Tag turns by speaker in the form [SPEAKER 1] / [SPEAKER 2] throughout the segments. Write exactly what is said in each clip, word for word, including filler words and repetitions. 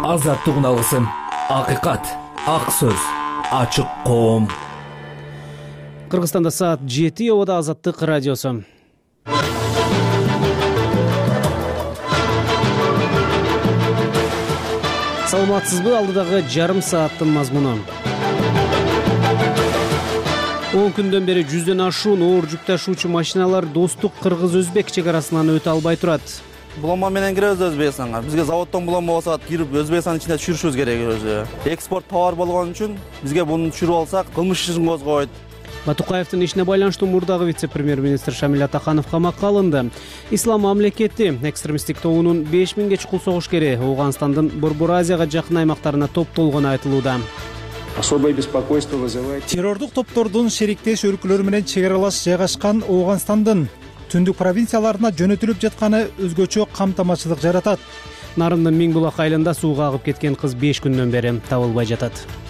[SPEAKER 1] Азаттык алысым, акыйкат, ак сөз, ачык коом.
[SPEAKER 2] Кыргызстанда саат жети, Обода Азаттык радиосу. Саламатсызбы, алдыдагы жарым сааттын мазмуну. он күндөн бери жүздөн ашуун оор жүк ташуучу машиналар Достук кыргыз-өзбек чек арасынан өтө албай турат.
[SPEAKER 3] Булонма менен киребиз Өзбекстанга. Бизге заводдон булонма болсо кирип Өзбекстандын ичинде түшүрүшүбүз керек өзү. Экспорт товар болгон үчүн бизге буну түшүрүп алсак, кылмыш ишин козгойт.
[SPEAKER 2] Батукаевдин ишине байланыштуу мурдагы вице-премьер-министр Шамиль Атаханов камакка алынды. Ислам мамлекети экстремисттик тобунун беш миңге чукул согушкери Ооганстандын Борбор Азияга жакын аймактарына топтолгону айтылууда.
[SPEAKER 4] Особое беспокойство вызывает
[SPEAKER 5] террордук топтордун шериктеш өлкөлөр менен чек аралаш жайгашкан Ооганстандын түндүк провинцияларына жөнөтүлүп жатканы өзгөчө камтамашчылык жаратат.
[SPEAKER 2] Нарындын Миңбулак айылында сууга агып кеткен кыз беш күндөн бери табылбай жатат.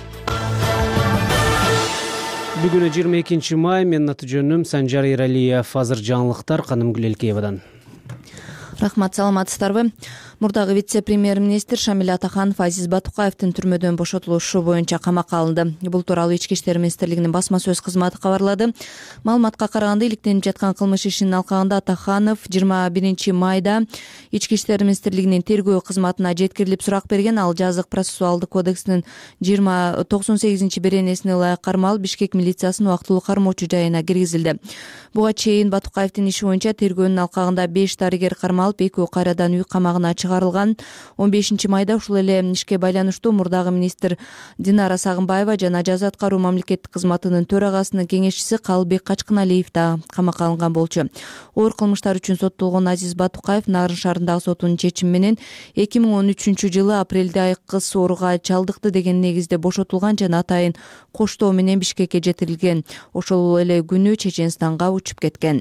[SPEAKER 2] Бүгүн жыйырма экинчи май, менин аты жөнүм Санжар Эралиев. Азыр жаңылыктар Канымгүл Элкеевадан.
[SPEAKER 6] Рахмат, саламатсыздарбы? Мурдагы вице-премьер-министр Шамиль Атаханов Азиз Батукаевдин түрмөдөн бошотулушу боюнча камакка алынды. Бул тууралуу Ички иштер министрлигинин басма сөз кызматы кабарлады. Маалыматка караганда, иликтенип жаткан кылмыш ишинин алкагында Атаханов жыйырма биринчи майда Ички иштер министрлигинин тергөө кызматына жеткирилип сурак берген. Ал жазык процессуалдык кодекстин жыйырма токсон сегизинчи беренесине ылайык кармалып, Бишкек милициясынын убактылуу кармоочу жайына киргизилди. Буга чейин Батукаевдин иши боюнча тергөөнүн алкагында беш дарыгер кармалып, экөө кайрадан үй камагына чыгарылган. он бешинчи майда ушул эле ишке байланыштуу мурдагы министр Динара Сагынбаева жана жаза аткаруу мамлекеттик кызматынын төрагасынын кеңешчиси Калыбек Качкыналиев да камакка алынган болчу. Оор кылмыштар үчүн соттолгон Азиз Батукаев Нарын шаарындагы сотунун чечими менен эки миң он үчүнчү жылы апрелде айкыз ооруга чалдыкты деген негизде бошотулган жана атайын коштоо менен Бишкекке жетирилген. Ошол эле күнү Чеченстанга учуп кеткен.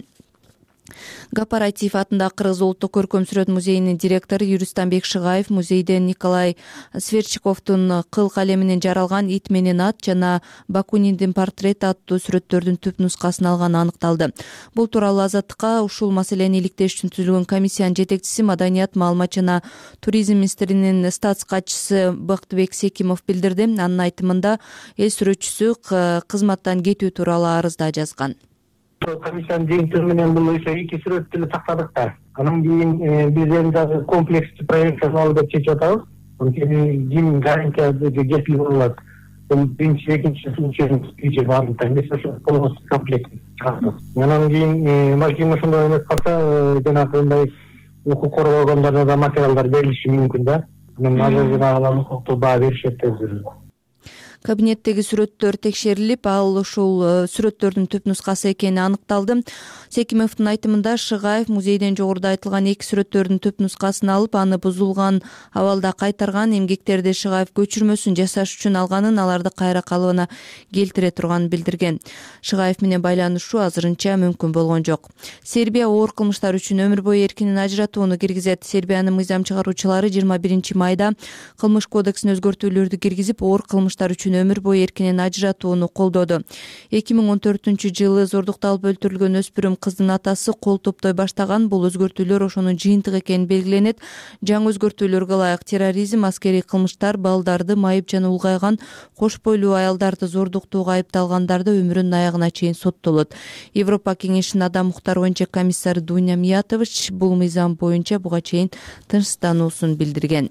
[SPEAKER 6] Гапаратиев атындагы Кыргыз улуттук көркөм сүрөт музейинин директору Юристанбек Шыгаев музейден Николай Сверчковдун кыл калеминен жаралган «Ит менен ат» жана Бакуниндин «Портрет» аттуу сүрөттөрдүн түп нускасын алганы аныкталды. Бул тууралуу Азаттыкка ушул маселени иликтеш үчүн түзүлгөн комиссиянын жетекчиси, Маданият, маалымат жана туризм министринин статс катчысы Бактыбек Секимов билдирди. Анын айтымында эл сүрөтчүсү кызматтан кетүү тууралуу арызда жазган.
[SPEAKER 7] Комиссиянын жыйынтыгы менен бул ошо эки сүрөттү эле сактадык да. Анан кийин биз эми дагы комплекстүү проекцияны алып деп чечип атабыз. Анткени ким гарантияга кепил боло алат? Бул биринчи, экинчи, үчүнчү баардыгы эмес, ошо полностью комплект. Анан кийин балким ошондой эмес калса, жанагы мындай укук коргоо органдарына да материалдар берилиши мүмкүн да. Анан азыр жанагы укуктук баа беришет да.
[SPEAKER 6] Кабинеттеги сүрөттөр текшерилип, ал ушул сүрөттөрдүн түп нускасы экени аныкталды. Секимовдун айтымында Шыгаев музейден жогоруда айтылган эки сүрөттөрдүн түп нускасын алып, аны бузулган абалда кайтарган. Эмгектерди Шыгаев көчүрмөсүн жасаш үчүн алганын, аларды кайра калыбына келтире турганын билдирген. Шыгаев менен байланышуу азырынча мүмкүн болгон жок. Сербия оор кылмыштар үчүн өмүр бою эркинен ажыратууну киргизет. Сербиянын мыйзам чыгаруучулары жыйырма биринчи майда кылмыш кодексине өзгөртүүлөрдү киргизип, оор кылмыштар үчүн өмүр бою эркинен ажыратууну колдоду. эки миң он төртүнчү жылы зордукталып өлтүрүлгөн өспүрүм кыздын атасы кол топтой баштаган. Бул өзгөртүүлөр ошонун жыйынтыгы экени белгиленет. Жаңы өзгөртүүлөргө ылайык терроризм, аскерий кылмыштар, балдарды майып жана улгайган кош бойлуу аялдарды зордуктоого айыпталгандарды өмүрүнүн аягына чейин соттолот. Европа кеңешинин адам укуктары боюнча комиссары Дуня Миятович бул мыйзам боюнча буга чейин тынчсыздануусун билдирген.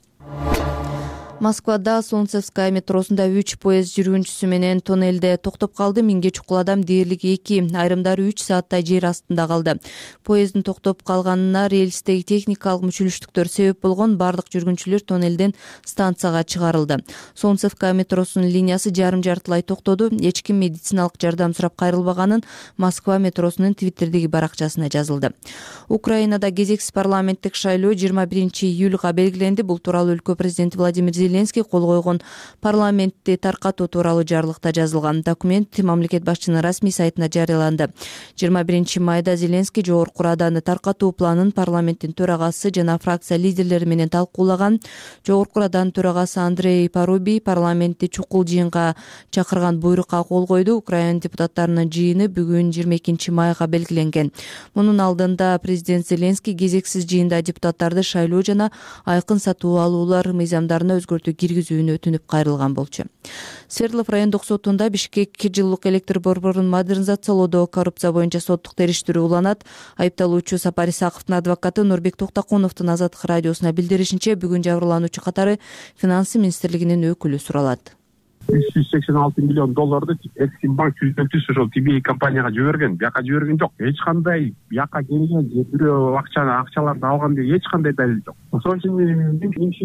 [SPEAKER 6] Москвада Солнцевская метросунда үч поезд жүргүнчүсү менен тоннелде токтоп калды. Миңге чукул адам, дээрлик эки, айрымдары үч сааттай жер астында калды. Поезддин токтоп калганына рельстеги техникалык мүчүлүштүктөр себеп болгон. Бардык жүргүнчүлөр тоннелден станцияга чыгарылды. Солнцевская метросунун линиясы жарым жартылай токтоду. Эч ким медициналык жардам сурап кайрылбаганын Москва метросунун твиттердеги баракчасына жазылды. Украинада кезексиз парламенттик шайлоо жыйырма биринчи июлга белгиленди. Бул тууралуу өлкө президенти Владимир Зеленский Зеленский кол койгон парламентти таркатуу тууралуу жарлыкта жазылган. Документ мамлекет башчынын расмий сайтына жарыяланды. жыйырма биринчи майда Зеленский Жогорку Раданы таркатуу планын парламенттин төрагасы жана фракция лидерлери менен талкуулаган. Жогорку Раданын төрагасы Андрей Парубий парламентти чукул жыйынга чакырган буйрукка кол койду. Украина депутаттарынын жыйыны бүгүн жыйырма экинчи майга белгиленген. Мунун алдында президент Зеленский кезексиз жыйында депутаттарды шайлоо жана айкын сатуу алуулар мыйзамдарына өзгөртүү киргизүүнү өтүнүп кайрылган болчу. Свердлов райондук сотунда Бишкек жылуулук электр борборун модернизациялоодо коррупция боюнча соттук териштирүү уланат. Айыпталуучу Сапар Исаковдун адвокаты Нурбек Токтокуновдун Азаттык радиосуна билдиришинче, бүгүн жабырлануучу катары Финансы министрлигинин өкүлү суралат.
[SPEAKER 8] үч жүз сексен алты миллион долларды Эксимбанк түзөтүүсү ошол Тибей компанияга жиберген. Бияка жиберген жок. Эч кандай бияка келген же бирөө акчаны акчаларды алган деп эч кандай далил жок. Ошон үчүн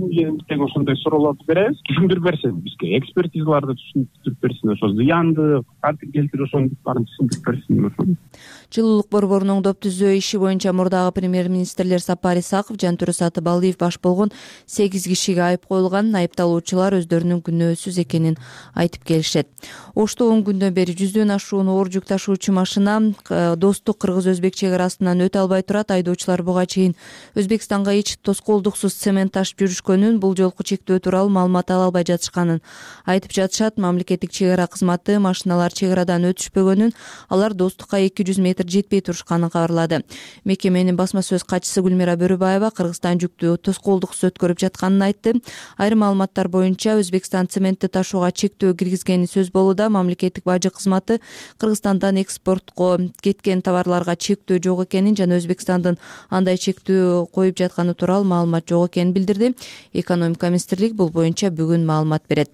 [SPEAKER 8] мен ошондой суроолорду беребиз. Түшүндүрүп берсин бизге, экспертизаларды түшүндүрүп берсин, ошо зыянды, кантип келтирип ошонун баарын түшүндүрүп берсин.
[SPEAKER 6] Жылуулук борборунун оңдоп түзөө иши боюнча мурдагы премьер-министрлер Сапар Исаков, Жантүрө Сатыбалдиев баш болгон сегиз кишиге айып коюлган. Айыпталуучулар өздөрүнүн күнөөсүз экенин айтып келишет. Ошто он күндөн бери жүздөн ашуун оор жүк ташуучу машина достук кыргыз-өзбек чек арасынан өтө албай турат. Айдоочулар буга чейин Өзбекстанга эч тоскоолдуксуз цемент ташып жүрүшкөнүн, бул жолку чектөө тууралуу маалымат ала албай жатышканын айтып жатышат. Мамлекеттик чек ара кызматы машиналар чек арадан өтүшпөгөнүн, алар достукка эки жүз метр жетпей турушканын кабарлады. Мекеменин басма сөз катчысы Гүлмира Бөрүбаева Кыргызстан жүктү тоскоолдуксуз өткөрүп жатканын айтты. Айрым маалыматтар боюнча Өзбекстан цементти ташууга чектөө киргизгени сөз болууда. Мамлекеттик бажы кызматы Кыргызстандан экспортко кеткен товарларга чектөө жок экенин жана Өзбекстандын андай чектөө коюп жатканы тууралуу маалымат жок экенин билдирди. Экономика министрлиги бул боюнча бүгүн маалымат берет.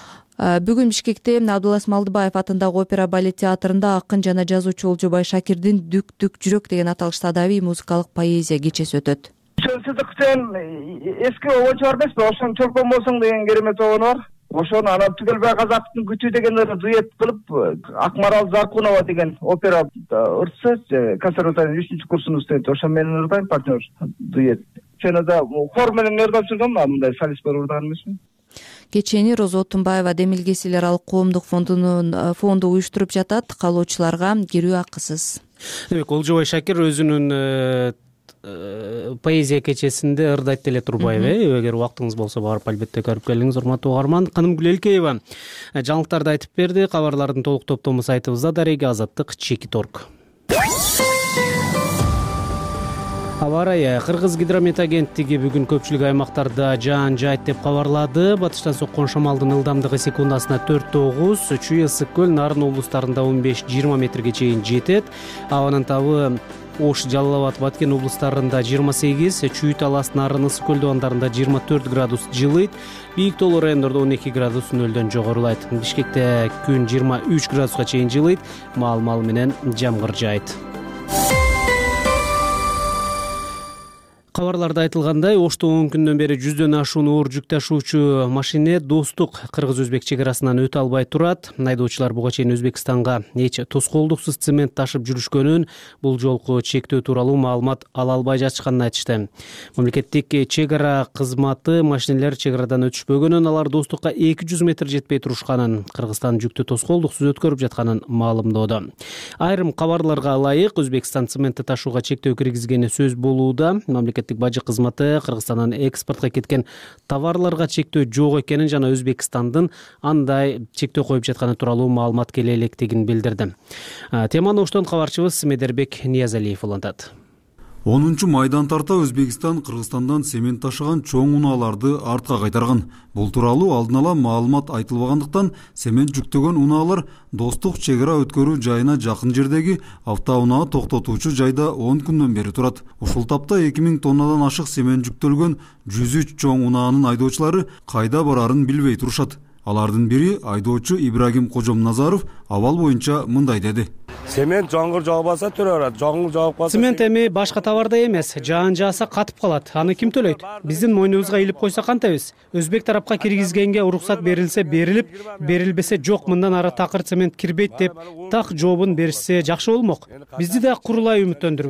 [SPEAKER 6] Бүгүн Бишкекте Абдулас Малдыбаев атындагы опера балет театрында акын жана жазуучу Олжобай Шакирдин Дүк Дүк жүрөк деген аталышта адабий музыкалык поэзия кечеси өтөт.
[SPEAKER 9] Сыздык сен эски обочу бар эмеспи? Ошону чөлкөн болсоң деген керемет обо бар. Ошону ана Түгелбай Казактын күтүү дегендер дуэт кылып, Акмарал Заркунова деген опера ырчысы, консерваториянын үчүнчү курсунун студенти, ошо менен ырдайм партнер дуэт. Жана да хор менен ырдап жүргөм, мындай солист болуп ырдаган эмесмин.
[SPEAKER 6] Кечени Роза Отунбаева Демилгесил аралык коомдук фондунун фонду уюштуруп жатат. Калоочуларга кирүү акысыз.
[SPEAKER 2] Демек, Олжобай Шакир өзүнүн поэзия кечесинде ырдайт деле турбайбы, э? Эгер убактыңыз болсо барып албетте көрүп келиңиз, урматтуу угарман. Канымгүл Элкеева жаңылыктарды айтып берди. Кабарлардын толук топтому сайтыбызда дареги азаттык чекит точка орг. Аба ырайы. Кыргыз гидромет агенттиги бүгүн көпчүлүк аймактарда жаан жайт деп кабарлады. Батыштан соккон шамалдын ылдамдыгы секундасына төрт тогуз, Чүй, Ысык көл, Нарын облустарында он беш жыйырма метрге чейин жетет. Абанын табы Ош, Жалал Абад, Баткен облустарында жыйырма сегиз, Чүй, Талас, Нарын, Ысык көл дубандарында жыйырма төрт градус жылыйт. Бийик тоолуу райондордо он эки градус нөлдөн жогорулайт. Бишкекте күн жыйырма үч градуска чейин жылыйт. Маал-маал менен жамгыр жаайт. Кабарларда айтылгандай, Ошто он күндөн бери жүздөн ашуун оор жүк ташуучу машине Достук кыргыз-өзбек чек арасынан өтө албай турат. Айдоочулар буга чейин Өзбекстанга эч тоскоолдуксуз цемент ташып жүрүшкөнүн, бул жолку чектөө тууралуу маалымат ала албай жатышканын айтышты. Мамлекеттик чек ара кызматы машинелер чек арадан өтүшпөгөнүн, алар Достукка эки жүз метр жетпей турушканын, Кыргызстан жүктү тоскоолдуксуз өткөрүп жатканын маалымдоодо. Айрым кабарларга ылайык, Өзбекстан цементти ташууга чектөө киргизгени сөз болууда. Мамлекеттик бажы кызматы Кыргызстандан экспортко кеткен товарларга чектөө жок экенин жана Өзбекстандын андай чектөө коюп жатканы тууралуу маалымат келе электигин билдирди. Теманы Оштон кабарчыбыз Медербек Ниязалиев улантат.
[SPEAKER 10] онунчу майдан тарта Өзбекстан Кыргызстандан цемент ташыган чоң унааларды артка кайтарган. Бул тууралуу алдын ала маалымат айтылбагандыктан цемент жүктөгөн унаалар Достук чек ара өткөрүү жайына жакын жердеги автоунаа токтотуучу жайда он күндөн бери турат. Ушул тапта эки миң тоннадан ашык цемент жүктөлгөн жүз үч чоң унаанын айдоочулары кайда барарын билбей турушат. Алардын бири айдоочу Ибрагим Кожомназаров абал боюнча мындай деди.
[SPEAKER 11] Цемент жаңгыр жаабаса төрө берет, жаңгыр жаап калса.
[SPEAKER 2] Цемент эми башка товардай эмес, жаан жааса катып калат. Аны ким төлөйт? Биздин мойнубузга илип койсо кантебиз? Өзбек тарапка киргизгенге уруксат берилсе берилип, берилбесе жок, мындан ары такыр цемент кирбейт деп так жообун беришсе жакшы болмок. Бизди да курулай үмүттөндүрбөй.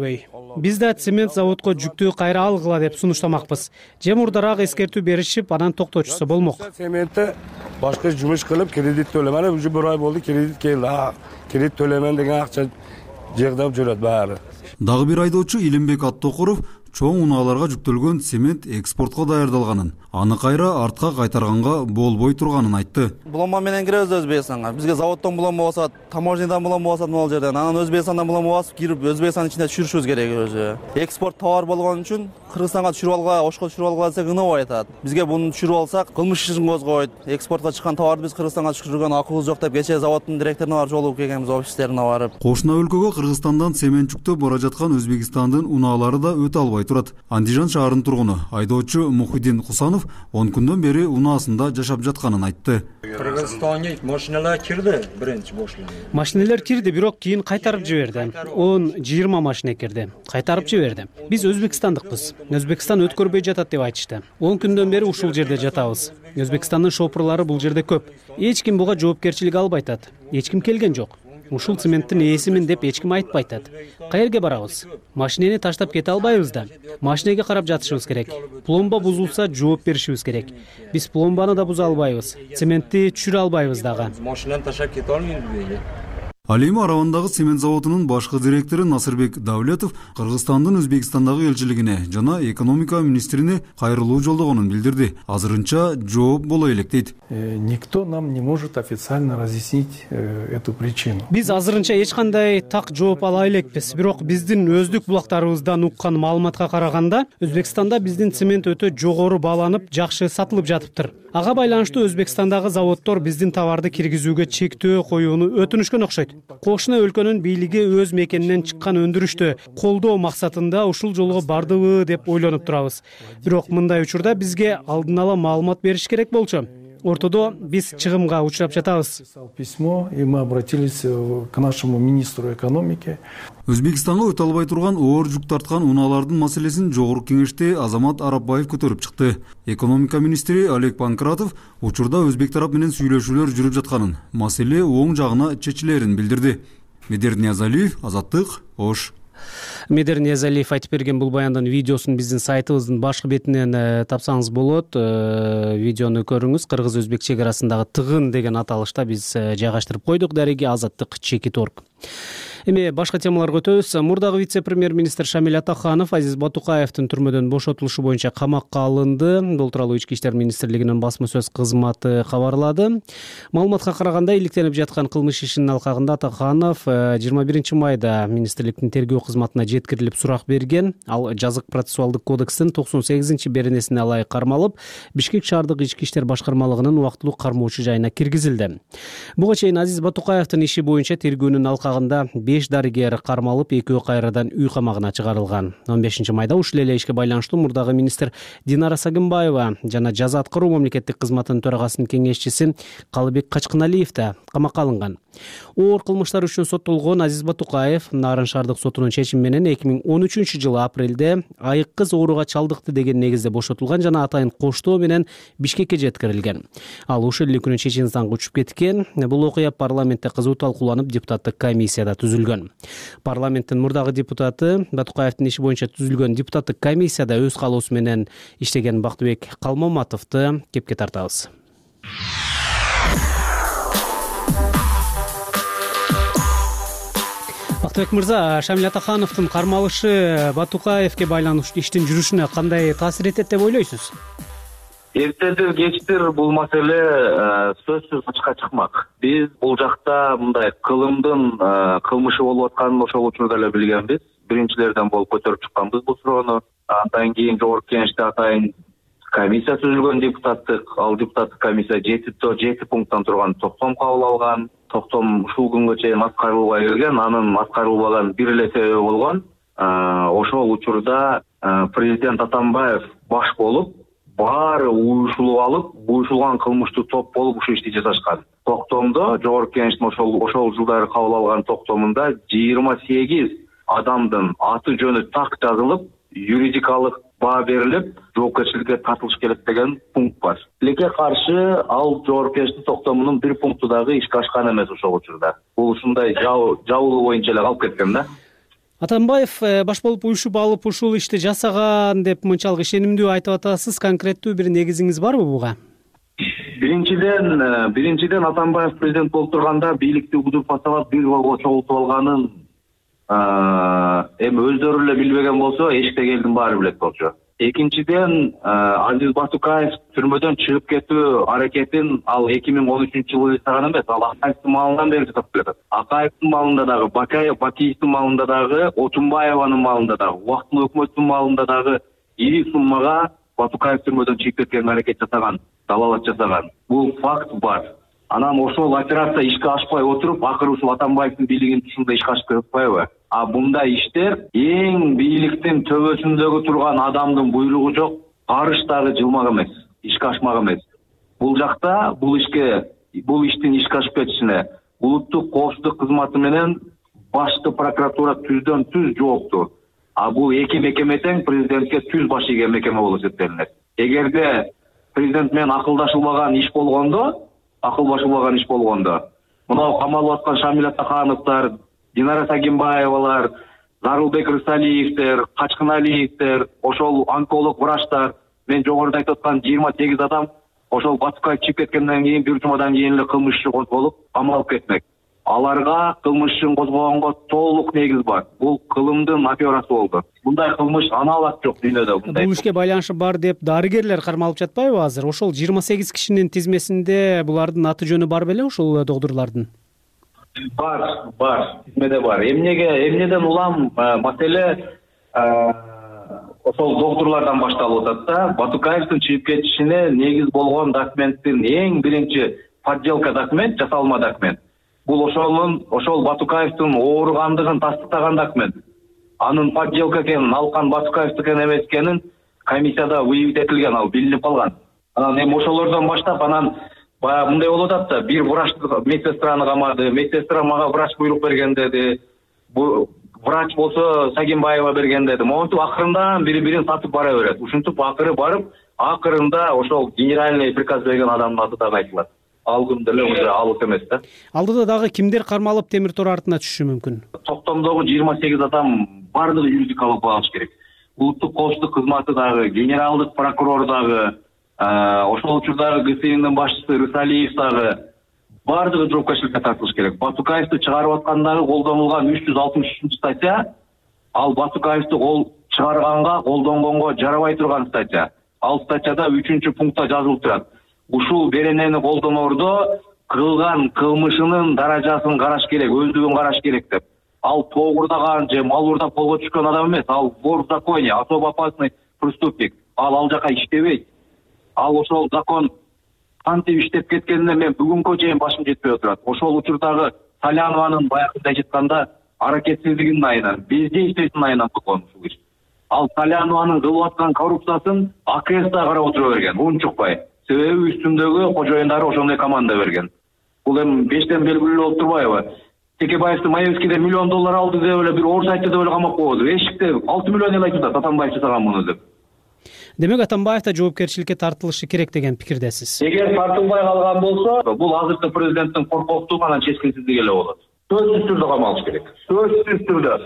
[SPEAKER 2] биз да цемент заводко жүктү кайра алгыла деп сунуштамакпыз. Же мурдараак эскертүү беришип, анан токтотушса болмок.
[SPEAKER 11] Цементти башка жумуш кылып кредит төлөм. Мана уже бир ай болду, кредит келди. Кредит төлөмөн деген акча жыгдап жүрөт баары.
[SPEAKER 10] Дагы бир айдоочу Илимбек Аттокуров чоң унааларга жүктөлгөн цемент экспортко даярдалганын, аны кайра артка кайтарганга болбой турганын айтты.
[SPEAKER 3] Булонма менен киребиз Өзбекстанга. Бизге заводдон булонма болсо, таможнядан булонма болсо могул жерден, анан Өзбекстандан булонма басып кирип, Өзбекстан ичинде түшүрүшүбүз керек өзү. Экспорт товар болгон үчүн Кыргызстанга түшүрүп алгыла, Ошко түшүрүп алгыла десек ынабай айтат. Бизге буну түшүрүп алсак, кылмыш ишин козгойт. Экспортко чыккан товарды биз Кыргызстанга түшүргөн акыбыз жок деп кечээ заводдун директоруна барып жолугуп келгенбиз, офистерине барып.
[SPEAKER 10] Кошуна өлкөгө Кыргызстандан цемент жүктөп бара жаткан Өзбекстандын унаалары да өтө албай турат. Андижан шаарынын тургуну айдоочу Мухиддин Кусанов он күндөн бери унаасында жашап жатканын айтты.
[SPEAKER 12] Кыргызстанга машиналар кирди, биринчи бошланды.
[SPEAKER 2] Машиналар кирди, бирок кийин кайтарып жиберди. он жыйырма машина кирди. Кайтарып жиберди. Биз Өзбекстандыкпыз. Өзбекстан өткөрбөй жатат деп айтышты. он күндөн бери ушул жерде жатабыз. Өзбекстандын шопурлары бул жерде көп. Эч ким буга жоопкерчилик албай атат. Эч ким келген жок. Ушул цементтин ээсимин деп эч ким айтпай атат. Каерге барабыз? Машинени таштап кете албайбыз да. Машинеге карап жатышыбыз керек. Пломба бузулса жооп беришибиз керек. Биз пломбаны да буза албайбыз. Цементти түшүрө албайбыз дагы.
[SPEAKER 12] Машинаны таштап кете албайбыз.
[SPEAKER 10] Ал эми Аравандагы цемент заводунун башкы директору Насырбек Давлетов Кыргызстандын Өзбекстандагы элчилигине жана экономика министрине кайрылуу жолдогонун билдирди. Азырынча жооп боло элек дейт.
[SPEAKER 13] Никто нам не может официально разъяснить эту причину.
[SPEAKER 2] Биз азырынча эч кандай так жооп ала элекпиз. Бирок биздин өздүк булактарыбыздан уккан маалыматка караганда, Өзбекстанда биздин цемент өтө жогору бааланып, жакшы сатылып жатыптыр. Ага байланыштуу Өзбекстандагы заводдор биздин товарды киргизүүгө чектөө коюуну өтүнүшкөн окшойт. Кошуна өлкөнүн бийлиги өз мекенинен чыккан өндүрүштү колдоо максатында ушул жолго бардыбы деп ойлонуп турабыз. Бирок мындай учурда бизге алдын ала маалымат бериш керек болчу. Ортодо биз чыгымга учурап жатабыз.
[SPEAKER 13] Письмо, и мы обратились к нашему министру экономики.
[SPEAKER 10] Өзбекстанга өтө албай турган оор жүк тарткан унаалардын маселесин жогорку кеңеште Азамат Арапбаев көтөрүп чыкты. Экономика министри Олег Панкратов учурда өзбек тарап менен сүйлөшүүлөр жүрүп жатканын, маселе оң жагына чечилерин билдирди. Медер Ниязалиев, Азаттык, Ош.
[SPEAKER 2] Медер Ниязалиев айтып берген бул баяндын видеосун биздин сайтыбыздын башкы бетинен э, тапсаңыз болот. Э, видеону көрүңүз. Кыргыз-өзбек чек арасындагы тыгын деген аталышта биз э, жайгаштырып койдук. Дареги Азаттык чекит точка орг. Эми башка темаларга өтөбүз. Мурдагы вице-премьер-министр Шамиль Атаханов Азиз Батукаевдин түрмөдөн бошотулушу боюнча камакка алынды. Бул тууралуу Ички иштер министрлигинин басма сөз кызматы кабарлады. Маалыматка караганда, иликтенип жаткан кылмыш ишинин алкагында Атаханов жыйырма биринчи майда министрликтин тергөө кызматына жеткирилип сурак берген. Ал жазык процессуалдык кодекстин токсон сегизинчи беренесине ылайык кармалып, Бишкек шаардык ички иштер башкармалыгынын убактылуу кармоочу жайына киргизилди. Буга чейин Азиз Батукаевдин иши боюнча тергөөнүн алкагында беш дарыгер кармалып, экөө кайрадан үй камагына чыгарылган. он бешинчи майда ушул эле ишке байланыштуу мурдагы министр Динара Сагынбаева жана жаза аткаруу мамлекеттик кызматынын төрагасынын кеңешчиси Калыбек Качкыналиев да камакка алынган. Оор кылмыштар үчүн соттолгон Азиз Батукаев Нарын шаардык сотунун чечими менен эки миң он үчүнчү жылы апрелде айык кыз ооруга чалдыкты деген негизде бошотулган жана атайын коштоо менен Бишкекке жеткирилген. Ал ушул эле күнү Чеченстанга учуп кеткен. Бул окуя парламентте кызуу талкууланып, депутаттык комиссияда түзүлгөн. Парламенттин мурдагы депутаты Батукаевдин иши боюнча түзүлгөн депутаттык комиссияда өз калоосу менен иштеген Бактыбек Калмаматовду кепке тартабыз. Бактыбек мырза, Шамиль Атахановдун кармалышы Батукаевге байланыштуу иштин жүрүшүнө кандай таасир этет деп ойлойсуз?
[SPEAKER 14] Эртедир кечтир бул маселе сөзсүз ачыкка чыкмак. Биз бул жакта мындай кылымдын кылмышы болуп атканын ошол учурда эле билгенбиз. Биринчилерден болуп көтөрүп чыкканбыз бул суроону. Андан кийин жогорку кеңеште атайын комиссия түзүлгөн депутаттык, ал депутаттык комиссия жети жети пункттан турган токтом кабыл алган. Токтом ушул күнгө чейин аткарылбай келген, анын аткарылбаган бир эле себеби болгон. Ошол учурда президент Атамбаев баш болуп, баары уюшулуп алып, уюшулган кылмыштуу топ болуп ушул ишти жасашкан. Токтомдо жогорку кеңештин ошол ошол жылдары кабыл алган токтомунда жыйырма сегиз адамдын аты жөнү так жазылып, юридикалык баа берилип, жоопкерчиликке тартылыш керек деген пункт бар. Тилекке каршы ал жогорку кеңештин токтомунун бир пункту дагы ишке ашкан эмес ошол учурда. Бул ушундай жабылуу боюнча эле калып кеткен да.
[SPEAKER 2] Атамбаев баш болуп уюшуп алып ушул ишти жасаган деп мынчалык ишенимдүү айтып атасыз. Конкреттүү бир негизиңиз барбы буга?
[SPEAKER 14] Биринчиден, биринчиден Атамбаев президент болуп турганда бийликти узурпациялап бир голго чогултуп алганын эми өздөрү эле билбеген болсо, эшикте элдин баары билет болчу. Экинчиден, Азиз Батукаев түрмөдөн чыгып кетүү аракетин ал эки миң он үчүнчү жылы жасаган эмес, ал Акаевдин малынан бери жасап келет. Акаевдин малында дагы, Бакиевдин малында дагы, Отунбаеванын малында дагы, убактылуу өкмөттүн малында дагы ири суммага Батукаев түрмөдөн чыгып кеткен аракет жасаган, далалат жасаган. Бул факт бар. Анан ошол операция ишке ашпай отуруп, акыры ушул Атамбаевдин бийлигинин тушунда ишке ашып жатпайбы? А мындай иштер эң бийликтин төбөсүндөгү турган адамдын буйругу жок, барыш дагы жылмак эмес, ишке ашмак эмес. Бул жакта бул ишке, бул иштин ишке ашып кетишине улуттук коопсуздук кызматы менен башкы прокуратура түздөн түз жоопту. А бул эки мекеме тең президентке түз баш ийген мекеме болуп эсептелинет. Эгерде президент менен акылдашылбаган иш болгондо, акылбашылбаган иш болгондо, мынау камалып аткан Шамил Атахановдор, Динара Сагимбаевалар, Зарылбек Рысалиевдер, Качкыналиевдер, ошол онколог врачтар, мен жогоруда айтып аткан жыйырма сегиз адам ошол Батукаев чыгып кеткенден кийин бир жумадан кийин эле кылмыш иши козголуп, камалып кетмек. Аларга кылмыш ишин козгогонго толук негиз бар. Бул кылымдын аферасы болду. Мындай кылмыш аналат жок дүйнөдө.
[SPEAKER 2] Бул ишке байланышы бар деп дарыгерлер кармалып жатпайбы азыр? Ошол жыйырма сегиз кишинин тизмесинде булардын аты жөнү бар беле ушул доктурлардын?
[SPEAKER 14] Бар, бар, тизмеде бар. Эмнеге, эмнеден улам маселе ошол доктурлардан башталып атат да. Батукаевдин чыгып кетишине негиз болгон документтин эң биринчи подделка документ, жасалма документ. Бул ошолун, ошол Батукаевдин ооругандыгын тастыктаган документ. Анын подделка экенин, алкан Батукаевдикин эмес экенин комиссияда выявить этилген, ал билинип калган. Анан эми ошолордон баштап анан баягы мындай болуп атат да, бир врач медсестраны камады, медсестра мага врач буйрук берген деди. Бу врач болсо Сагимбаева берген деди. Монтип акырында бири-бирин сатып бара берет. Ушинтип акыры барып, акырында ошол генеральный приказ берген адамдын аты дагы айтылат. Ал күн деле уже алып эмес да.
[SPEAKER 2] Алдыда дагы кимдер кармалып темир тор артына түшүшү мүмкүн?
[SPEAKER 14] Токтомдогу жыйырма сегиз адам бардыгы юридикалык багыш керек. Улуттук коопсуздук кызматы дагы, генералдык прокурор дагы, ошол учурдагы ГСИНдин башчысы Рысалиев дагы бардыгы жоопкерчиликке тартылыш керек. Батукаевди чыгарып аткандагы колдонулган үч жүз алтымыш үчүнчү статья, ал Батукаевди кол чыгарганга, колдонгонго жарабай турган статья. Ал статьяда үчүнчү пунктта жазылып турат. Ушул беренени колдоноордо кылган кылмышынын даражасын караш керек, өздүгүн караш керек деп. Ал тоогурдаган же мал уурдап колго түшкөн адам эмес, ал вор в законе, особо опасный преступник. Ал ал жака иштебейт. Ал ошол закон кантип иштеп кеткенине мен бүгүнкү чейин башым жетпей отурат. Ошол учурдагы Салянованын баягыда айтканда аракетсиздигинин айынан, бездействиесинин айынан болгон ушул иш. Ал Салянованын кылып аткан коррупциясын АКС да карап отура берген, унчукпай. Себеби үстүндөгү кожоюндары ошондой команда берген. Бул эми бештен белгилүү болуп турбайбы? Текебаевди Маевскийде миллион доллар алды деп эле бир орус айтты деп эле камап койду. Эшикте алты миллион эл айтып атат, Атамбаев жасаган муну деп.
[SPEAKER 2] Демек Атамбаев да жоопкерчиликке тартылышы керек деген пикирдесиз.
[SPEAKER 14] Эгер тартылбай калган болсо, бул азыркы президенттин коркоктугу анан чечкинсиздиги эле болот. Сөзсүз түрдө камалыш керек. Сөзсүз түрдө.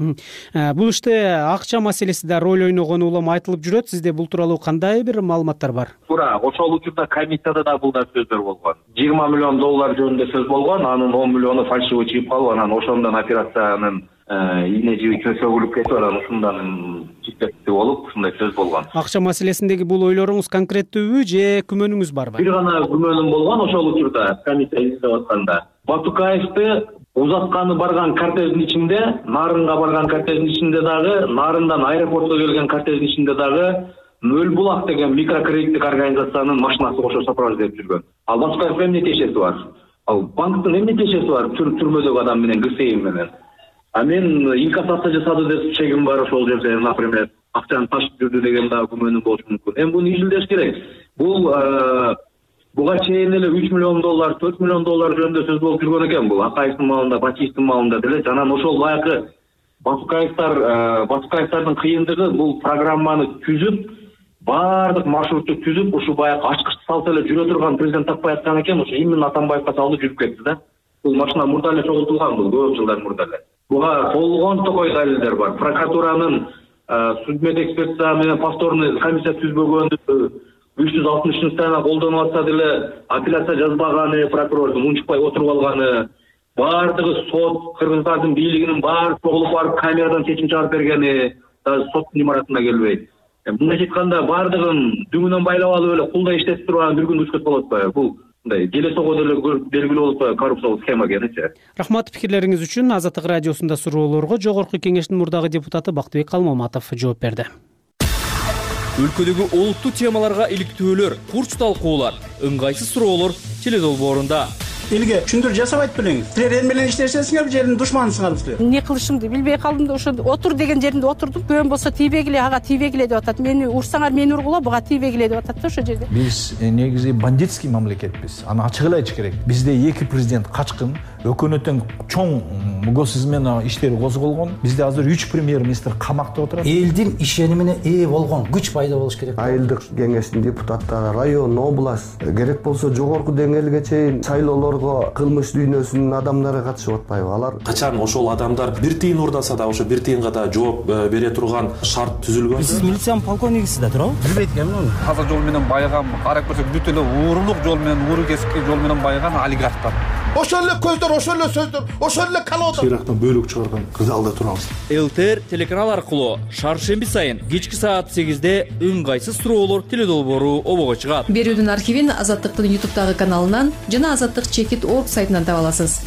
[SPEAKER 2] Бул иште акча маселеси да роль ойногону улам айтылып жүрөт. Сизде бул тууралуу кандай бир маалыматтар бар?
[SPEAKER 14] Туура, ошол учурда комиссияда да бул да сөздөр болгон. жыйырма миллион доллар жөнүндө сөз болгон, анын он миллиону фальшивый чыгып калып, анан ошондон операциянын ийне жиби чөчөгүлүп кетип, анан ушундан читтети болуп, ушундай сөз болгон.
[SPEAKER 2] Акча маселесиндеги бул ойлоруңуз конкреттүүбү же күмөнүңүз барбы?
[SPEAKER 14] Бир гана күмөнүм болгон ошол учурда комиссия издеп атканда. Батукаевди узатканы барган кортеждин ичинде, Нарынга барган кортеждин ичинде дагы, Нарындан аэропортко келген кортеждин ичинде дагы Мөлбулак деген микрокредиттик организациянын машинасы кошо сопровождеп жүргөн. Ал Батукаев эмне тиешеси бар? Ал банктын эмне тиешеси бар түрмөдөгү адам менен, ГСИ менен? А мен инкассация жасады деп чегим бар ошол жерде, например, акчаны ташып жүрдү деген дагы күмөнүм болушу мүмкүн. Эми буну изилдеш керек. Бул буга чейин эле үч миллион доллар, төрт миллион доллар жөнүндө сөз болуп жүргөн экен бул. Акаевдин малында, Батиевдин малында деле. Анан ошол баягы Батукаевтар, Батукаевтардын кыйындыгы бул программаны түзүп, баардык маршрутты түзүп, ушу баягы ачкычты салса эле жүрө турган президент таппай аткан экен, ошо именно Атамбаевга салды жүрүп кетти да. Бул машина мурда эле чогултулган, бул көп жылдар мурда эле. буга болгон токой далилдер бар. Прокуратуранын судмед экспертиза менен повторный комиссия түзбөгөнү үч жүз алтымышынчы статьяны колдонуп атса деле апелляция жазбаганы, прокурордун унчукпай отуруп алганы, баардыгы сот, Кыргызстандын бийлигинин баары чогулуп барып камерадан чечим чыгарып бергени соттун имаратына келбейт. Мындайча айтканда баардыгын дүңүнөн байлап алып эле кулдай иштетип турган бир күндө учкат болот атпайбы? Бул мындай деле сого деле белгилүү болуп атпайбы коррупциялык схема экеничи.
[SPEAKER 2] Рахмат пикирлериңиз үчүн. Азаттык радиосунда суроолорго Жогорку Кеңештин мурдагы депутаты Бактыбек Калмаматов жооп берди.
[SPEAKER 15] Өлкөдөгү олуттуу темаларга иликтөөлөр, курч талкуулар, ыңгайсыз суроолор теледолбоорунда.
[SPEAKER 16] Элге түшүндүрүү жасабайт белеңиз. Силер эл менен иштешесиңер, жердин душманысыңар силер.
[SPEAKER 17] Эмне кылышымды билбей калдым да ошо отур деген жеринде отурдум. Көөм болсо тийбегиле, ага тийбегиле деп атат. Мени урсаңар мени ургула, буга тийбегиле деп атат да ошо жерде.
[SPEAKER 18] Биз негизи бандитский мамлекетпиз. Аны ачык эле айтыш керек. Бизде эки президент качкын, өкмөттүн чоң мугосизм менен иштери козголгон. Бизде азыр үч премьер-министр камакта отурат.
[SPEAKER 19] Элдин ишенимине ээ болгон күч пайда болуш керек.
[SPEAKER 20] Айылдык кеңештин депутаттары, район, область, керек болсо жогорку деңгээлге чейин шайлоолорго кылмыш дүйнөсүнүн адамдары катышып атпайбы? Алар
[SPEAKER 21] качан ошол адамдар бир тыйын урдаса да ошо бир тыйынга да жооп бере турган шарт түзүлгөн.
[SPEAKER 19] Сиз милициянын полковнигисиз да туурабы?
[SPEAKER 21] Билбейт экенмин.
[SPEAKER 22] Таза жол менен байыган, карап көрсөк бүт эле уурулук жол менен, ууру кесипки жол менен байыган олигархтар.
[SPEAKER 23] Ошол эле көздөр, ошол эле сөздөр, ошол эле калоодор.
[SPEAKER 21] Ирактан бөлүк чыгарган залда турабыз.
[SPEAKER 15] ЛТР телеканал аркылуу шаршемби сайын кечки саат сегизде ыңгайсыз суроолор теледолбоору обого чыгат.
[SPEAKER 24] Берүүдүн архивин Азаттыктын ютубтагы каналынан жана Азаттык чекит точка орг сайтынан таба аласыз.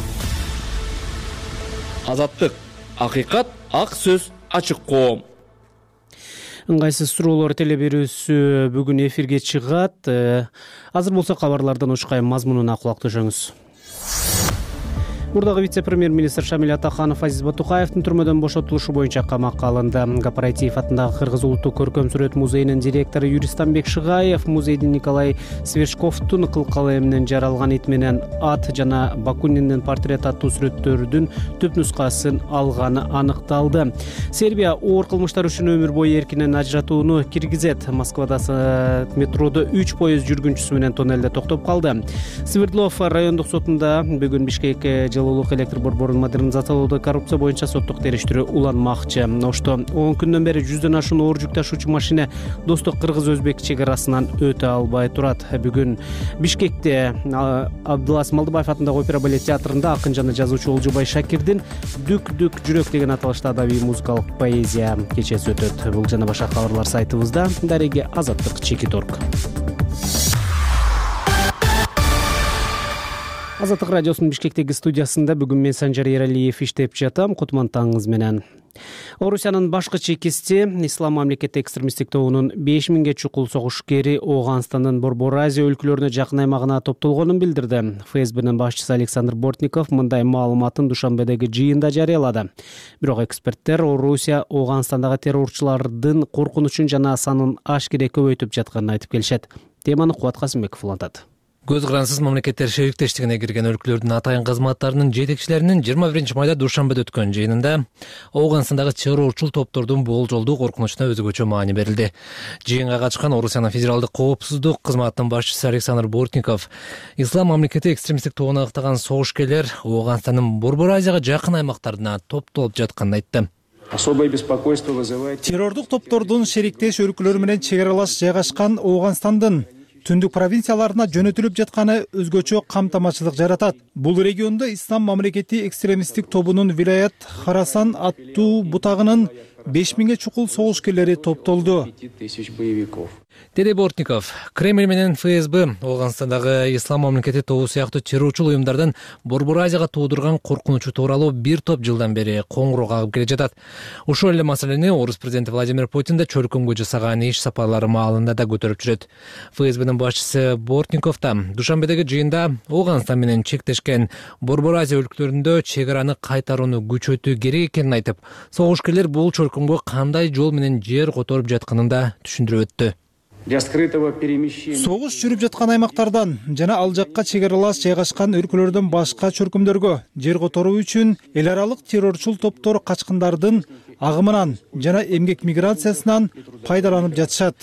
[SPEAKER 15] Азаттык, акыйкат, ак сөз, ачык коом.
[SPEAKER 2] Ыңгайсыз суроолор телеберүүсү бүгүн эфирге чыгат. Азыр болсо кабарлардан учкай мазмунуна кулак түшүңүз. Мурдагы вице-премьер-министр Шамиль Атаханов Азиз Батукаевдин түрмөдөн бошотулушу боюнча камакка алынды. Кооператив атындагы Кыргыз улуттук көркөм сүрөт музейинин директору Юристанбек Шыгаев музейдин Николай Свежковдун кыл калеминен жаралган ит менен ат жана Бакуниндин портрет аттуу сүрөттөрүнүн түп нускасын алганы аныкталды. Сербия оор кылмыштар үчүн өмүр бою эркинен ажыратууну киргизет. Москвада метродо үч поезд жүргүнчүсү менен тоннелде токтоп калды. Свердлов райондук сотунда бүгүн Бишкек жылуулук электр борборун модернизациялоодо коррупция боюнча соттук териштирүү уланмакчы. Ошто он күндөн бери жүздөн ашуун оор жүк ташуучу машина достук кыргыз-өзбек чек арасынан өтө албай турат. Бүгүн Бишкекте Абдылас Малдыбаев атындагы опера балет театрында акын жана жазуучу Олжобай Шакирдин «Дүк-дүк жүрөк» деген аталышта адабий музыкалык поэзия кечеси өтөт. Бул жана башка кабарлар сайтыбызда. Дареги Азаттык чекит точка орг. Азаттык радиосунун Бишкектеги студиясында бүгүн мен Санжар Эралиев иштеп жатам. Кутман таңыңыз менен. Орусиянын башкы чекисти Ислам мамлекети экстремисттик тобунун беш миңге чукул согушкери Ооганстандын Борбор Азия өлкөлөрүнө жакын аймагына топтолгонун билдирди. ФСБнин башчысы Александр Бортников мындай маалыматын Душанбедеги жыйында жарыялады. Бирок эксперттер Орусия Ооганстандагы террорчулардын коркунучун жана санын ашкере көбөйтүп жатканын айтып келишет. Теманы Кубат Касымбеков улантат.
[SPEAKER 25] Көз карансыз мамлекеттер шериктештигине кирген өлкөлөрдүн атайын кызматтарынын жетекчилеринин жыйырма биринчи майда Душанбеде өткөн жыйынында Ооганстандагы террорчул топтордун болжолдуу коркунучуна өзгөчө маани берилди. Жыйынга катышкан Орусиянын федералдык коопсуздук кызматынын башчысы Александр Бортников Ислам мамлекети экстремисттик тобун аныктаган согушкерлер Ооганстандын Борбор Азияга жакын аймактарына топтолуп жатканын айтты.
[SPEAKER 4] Особое беспокойство вызывает
[SPEAKER 5] террордук топтордун шериктеш өлкөлөр менен чек аралаш жайгашкан Ооганстандын түндүк провинцияларына жөнөтүлүп жатканы өзгөчө камтамачылык жаратат. Бул региондо Ислам мамлекети экстремисттик тобунун Вилаят Харасан аттуу бутагынын беш миңге чукул согушкерлери топтолду.
[SPEAKER 25] Деди Бортников, Кремль менен ФСБ Ооганстандагы Ислам мамлекети тобу сыяктуу террорчул уюмдардан Борбор Азияга туудурган коркунучу тууралуу бир топ жылдан бери коңгуроо кагып келе жатат. Ошол эле маселени Орус президенти Владимир Путин да чөлкөмгө жасаган иш сапарлары маалында да көтөрүп жүрөт. ФСБнин башчысы Бортников да Душанбедеги жыйында Ооганстан менен чектешкен Борбор Азия өлкөлөрүндө чек араны кайтарууну күчөтүү керек экенин айтып, согушкерлер бул чөлкөмгө кандай жол менен жер которуп жатканын да түшүндүрүп өттү.
[SPEAKER 5] Согуш жүрүп жаткан аймактардан жана ал жакка чек аралаш жайгашкан өлкөлөрдөн башка чөркүмдөргө жер которуу үчүн эл аралык террорчул топтор качкындардын агымынан жана эмгек миграциясынан пайдаланып жатышат.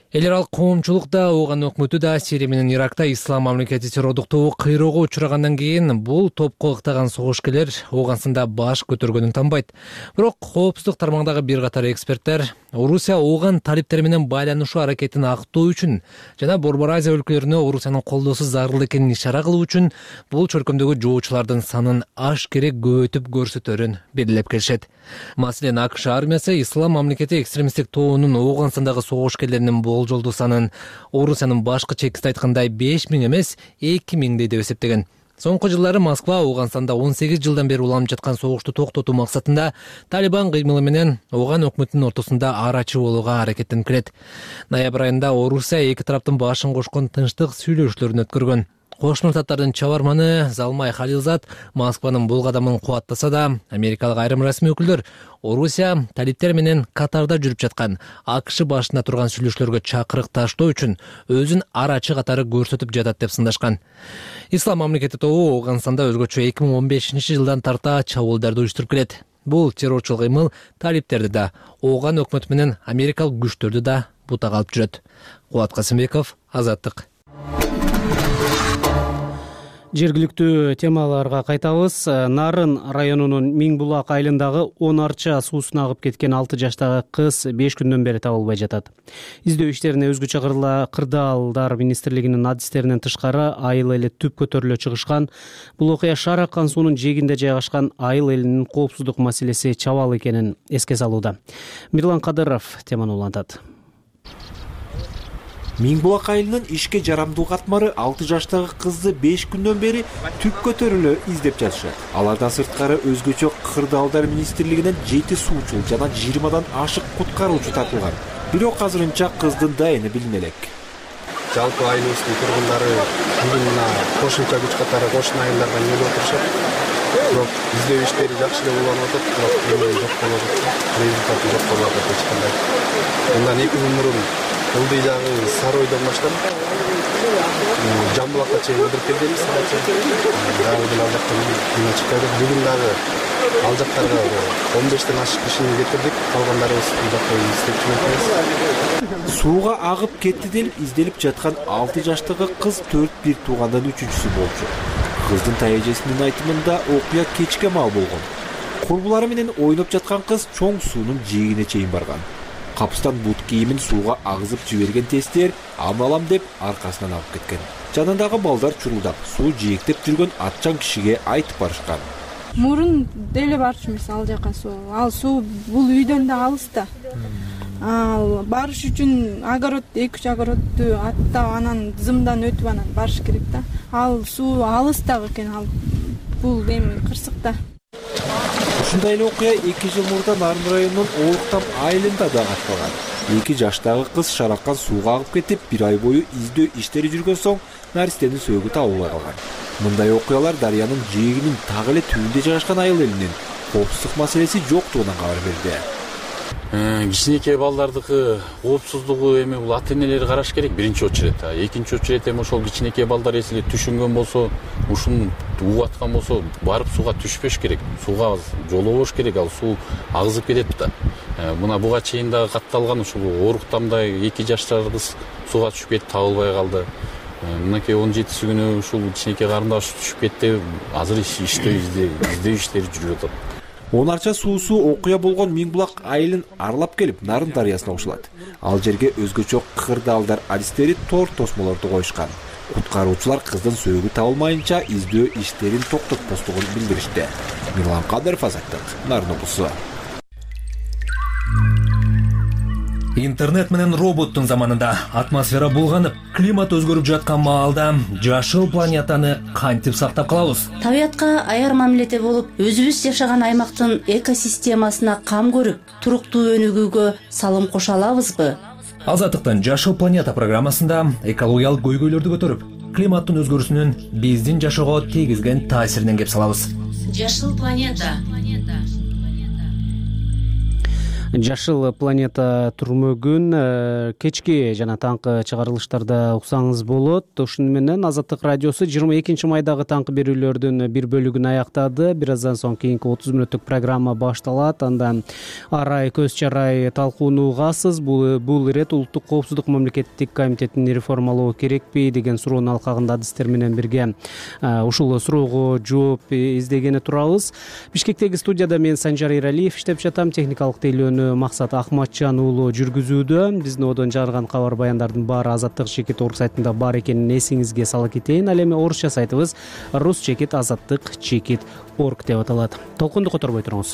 [SPEAKER 25] эл аралык коомчулук да ооган өкмөтү да Сирия менен Иракта ислам мамлекети террордук тобу кыйроого учурагандан кийин бул топко ыктаган согушкерлер Ооганстанда баш көтөргөнүн танбайт. Бирок коопсуздук тармагындагы бир катар эксперттер Орусия Ооган талиптери менен байланышуу аракетин актоо үчүн жана Борбор Азия өлкөлөрүнө Орусиянын колдоосу зарыл экенин ишара кылуу үчүн бул чөлкөмдөгү жоочулардын санын ашкере көбөйтүп көрсөтөрүн белгилеп келишет. Маселен, АКШ армиясы ислам мамлекети экстремисттик тобунун Ооганстандагы согушкерлеринин болжолдуу санын Орусиянын башкыча текстте айткандай беш миң эмес эки миңдей деп эсептеген. Соңку жылдары Москва Ооганстанда он сегиз жылдан бери уланып жаткан согушту токтотуу максатында Талибан кыймылы менен Ооган өкмөтүнүн ортосунда арачы болууга аракеттенип келет. Ноябрь айында Орусия эки тараптын башын кошкон тынчтык сүйлөшүүлөрүн өткөргөн. Кошмо Штаттардын чабарманы Залмай Халилзад Москванын бул кадамын кубаттаса да, америкалык айрым расмий өкүлдөр Орусия талиптер менен катарда жүрүп жаткан АКШ башында турган сүйлөшүүлөргө чакырык таштоо үчүн өзүн арачы катары көрсөтүп жатат деп сындашкан. Ислам мамлекети тобу Ооганстанда өзгөчө эки миң он бешинчи жылдан тарта чабуулдарды уюштуруп келет. Бул террорчулук кыймыл талиптерди да, Ооган өкмөтү менен америкалык күчтөрдү да бутак алып жүрөт. Кубат Касымбеков, Азаттык.
[SPEAKER 2] Жергиликтүү темаларга кайтабыз. Нарын районунун Миңбулак айылындагы он арча суусуна агып кеткен алты жаштагы кыз беш күндөн бери табылбай жатат. Издөө иштерине өзгөчө кырдаалдар министрлигинин адистеринен тышкары айыл эли түп көтөрүлө чыгышкан. Бул окуя Шар аккан суунун жээгинде жайгашкан айыл элинин коопсуздук маселеси чабал экенин эске салууда. Мирлан Кадыров теманы улантат.
[SPEAKER 1] Миңбулак айылынын ишке жарамдуу катмары алты жаштагы кызды беш күндөн бери түп көтөрүлө издеп жатышат. Алардан сырткары өзгөчө кырдаалдар министрлигинен жети суучул жана жыйырмадан ашык куткаруучу тартылган. Бирок азырынча кыздын дайыны билине элек.
[SPEAKER 6] Жалпы айылыбыздын тургундары бүгүн мына кошумча күч катары кошуна айылдарга келип отурушат. Бирок издөө иштери жакшы эле уланып атат, бирок жок болуп атат. Результаты жок болуп атат эч кандай. Мындан эки күн мурун Ылдый жагы Саройдон баштап Жамбулакка чейин өдүрүп келгенбиз. Дагы бир ал жактан кийин чыкпайдык. Бүгүн дагы ал жактарга он бештен ашык кишини кетирдик. Калгандарыбыз бул жакта издеп жүрөбүз.
[SPEAKER 1] Сууга агып кетти деп изделип жаткан алты жаштагы кыз төрт бир туугандан үчүнчүсү болчу. Кыздын тайэжесинин айтымында окуя кечке маал болгон. Курбулары менен ойноп жаткан кыз чоң суунун жээгине чейин барган. Капыстан бут кийимин сууга агызып жиберген тестер амалам деп аркасынан алып кеткен. Жанындагы балдар чурулдап, суу жээктеп жүргөн атчан кишиге айтып барышкан.
[SPEAKER 7] Мурун деле барчумуз ал жака суу. Ал суу бул үйдөн да алыс да. Ал барыш үчүн огород, эки үч огородду аттап, анан зымдан өтүп анан барыш керек да. Ал суу алыс дагы экен, ал бул эми кырсыкта.
[SPEAKER 1] Ушундай эле окуя эки жыл мурда Нарын районунун Оолуктам айылында да катталган. эки жаштагы кыз шараккан сууга агып кетип, бир ай бою издөө иштери жүргөн соң наристенин сөөгү табылбай калган. Мындай окуялар дарыянын жээгинин так эле түбүндө жайгашкан айыл элинин коопсуздук маселеси жоктугунан кабар берди.
[SPEAKER 8] Кичинекей балдардыкы коопсуздугу эми бул ата энелер караш керек биринчи очередь. Экинчи очередь эми ошол кичинекей балдар эсиге түшүнгөн болсо, ушун угуп аткан болсо, барып сууга түшпөш керек. Сууга жолобош керек, ал суу агызып кетет да. Мына буга чейин дагы катталган ушул Ооруктамда эки жаштагы кыз сууга түшүп кетип табылбай калды. Мынакей он жетиси күнү ушул кичинекей карындаш түшүп кетти. Азыр иштөө издөө иштери жүрүп атат.
[SPEAKER 1] он арча суусу окуя болгон Миңбулак айылын арлап келип Нарын дарыясына кошулат. Ал жерге өзгөчө кырдаалдар адистери тор тосмолорду коюшкан. Куткаруучулар кыздын сөөгү табылмайынча издөө иштерин токтотпостугун билдиришти. Мирлан Кадыров, Азаттык, Нарын облусу.
[SPEAKER 25] Интернет менен роботтун заманында атмосфера булганып, климат өзгөрүп жаткан маалда жашыл планетаны кантип сактап калабыз?
[SPEAKER 9] Табиятка аяр мамиледе болуп, өзүбүз жашаган аймактын экосистемасына кам көрүп, туруктуу өнүгүүгө салым кошо алабызбы?
[SPEAKER 25] Азаттыктын Жашыл планета программасында экологиялык көйгөйлөрдү көтөрүп, климаттын өзгөрүүсүнүн биздин жашоого тийгизген таасиринен кеп салабыз.
[SPEAKER 9] Жашыл планета.
[SPEAKER 2] Жашыл планета түрмөгүн кечки жана таңкы чыгарылыштарда уксаңыз болот. Ушуну менен Азаттык радиосу жыйырма экинчи майдагы таңкы берүүлөрдүн бир бөлүгүн аяктады. Бир аздан соң кийинки отуз мүнөттүк программа башталат. Андан арай көз чарай талкууну угасыз. Бул бул ирет улуттук коопсуздук мамлекеттик комитетин реформалоо керекпи деген суроонун алкагында адистер менен бирге ушул суроого жооп издегени турабыз. Бишкектеги студияда мен Санжар Иралиев иштеп жатам. Техникалык тейлөөнү Максат Ахматжан уулу жүргүзүүдө. Биздин одон жарган кабар баяндардын баары Азаттык чекит орг сайтында бар экенин эсиңизге сала кетейин. Ал эми орусча сайтыбыз рус чекит азаттык чекит орг деп аталат. Толкунду которбой туруңуз.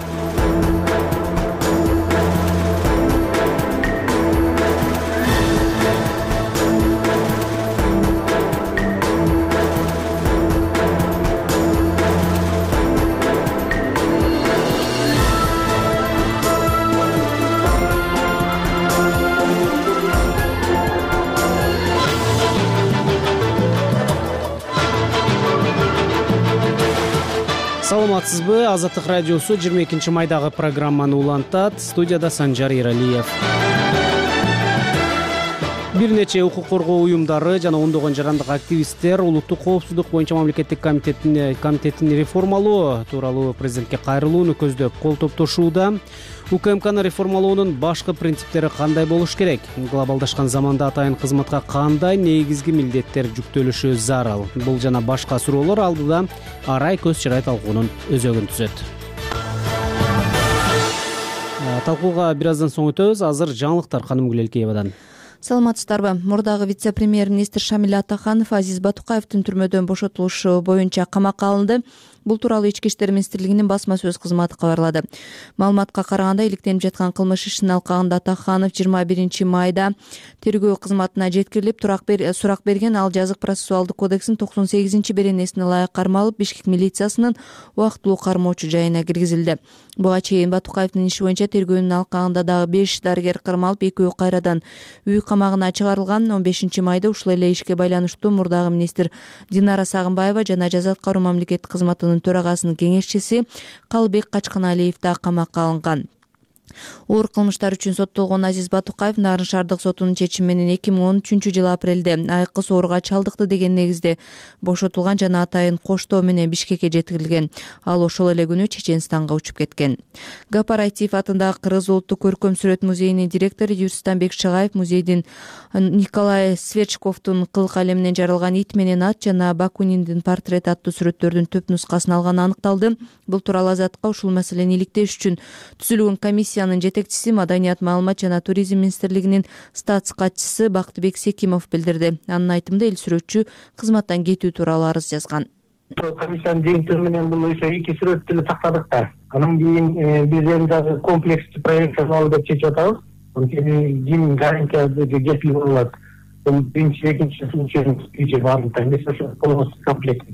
[SPEAKER 2] Саламатсызбы? Азаттык радиосу жыйырма экинчи майдагы программаны улантат. Студияда Санжар Иралиев. Бир нече укук коргоо уюмдары жана ондогон жарандык активисттер улуттук коопсуздук боюнча мамлекеттик комитетин комитетин реформалоо тууралуу президентке кайрылууну көздөп кол топтошууда. УКМКны реформалоонун башкы принциптери кандай болуш керек? Глобалдашкан заманда атайын кызматка кандай негизги милдеттер жүктөлүшү зарыл? Бул жана башка суроолор алдыда арай көз чарай талкуунун өзөгүн түзөт. Талкууга бир аздан соң өтөбүз. Азыр жаңылыктар Канымгүл Элкеевадан.
[SPEAKER 3] Саламатсыздарбы? Мурдагы вице-премьер-министр Шамиль Атаханов Азиз Батукаевдин түрмөдөн бошотулушу боюнча камакка алынды. Бул тууралуу Ички иштер министрлигинин басма сөз кызматы кабарлады. Маалыматка караганда, иликтенип жаткан кылмыш ишинин алкагында Атаханов жыйырма биринчи майда тергөө кызматына жеткирилип, сурак берген. Ал жазык процессуалдык кодекстин токсон сегизинчи беренесине ылайык кармалып, Бишкек милициясынын убактылуу кармоочу жайына киргизилди. Буга чейин Батукаевдин иши боюнча тергөөнүн алкагында дагы беш дарыгер кармалып, экөө кайрадан үй камагына чыгарылган. он бешинчи майда ушул эле ишке байланыштуу мурдагы министр Динара Сагынбаева жана жаза аткаруу мамлекеттик кызматынын төрагасынын кеңешчиси Калбек Качканалиев да камакка алынган. Оор кылмыштар үчүн соттолгон Азиз Батукаев Нарын шаардык сотунун чечими менен эки миң он үчүнчү жылы апрелде айыккы сооруга чалдыкты деген негизде бошотулган жана атайын коштоо менен Бишкекке жеткирилген. Ал ошол эле күнү Чеченстанга учуп кеткен. Гапарайтиев атындагы Кыргыз улуттук көркөм сүрөт музейинин директору Юрстанбек Шыгаев музейдин Николай Сверчковдун кыл калеминен жаралган ит менен ат жана Бакуниндин портрет аттуу сүрөттөрдүн түп нускасын алганы аныкталды. Бул тууралуу Азатка ушул маселени иликтеш үчүн түзүлгөн комиссия жетекчиси Маданият, маалымат жана туризм министрлигинин статс катчысы Бактыбек Секимов билдирди. Анын айтымында эл сүрөтчү кызматтан кетүү тууралуу арыз жазган.
[SPEAKER 10] Комиссиянын жыйынтыгы менен бул ошо эки сүрөттү эле тактадык да. Анан кийин биз эми дагы комплекстүү проект жасалды деп чечип атабыз. Анткени ким гарантия кепил болот? Бул биринчи, экинчи случай баардыгында эмес, ошо полностью комплект.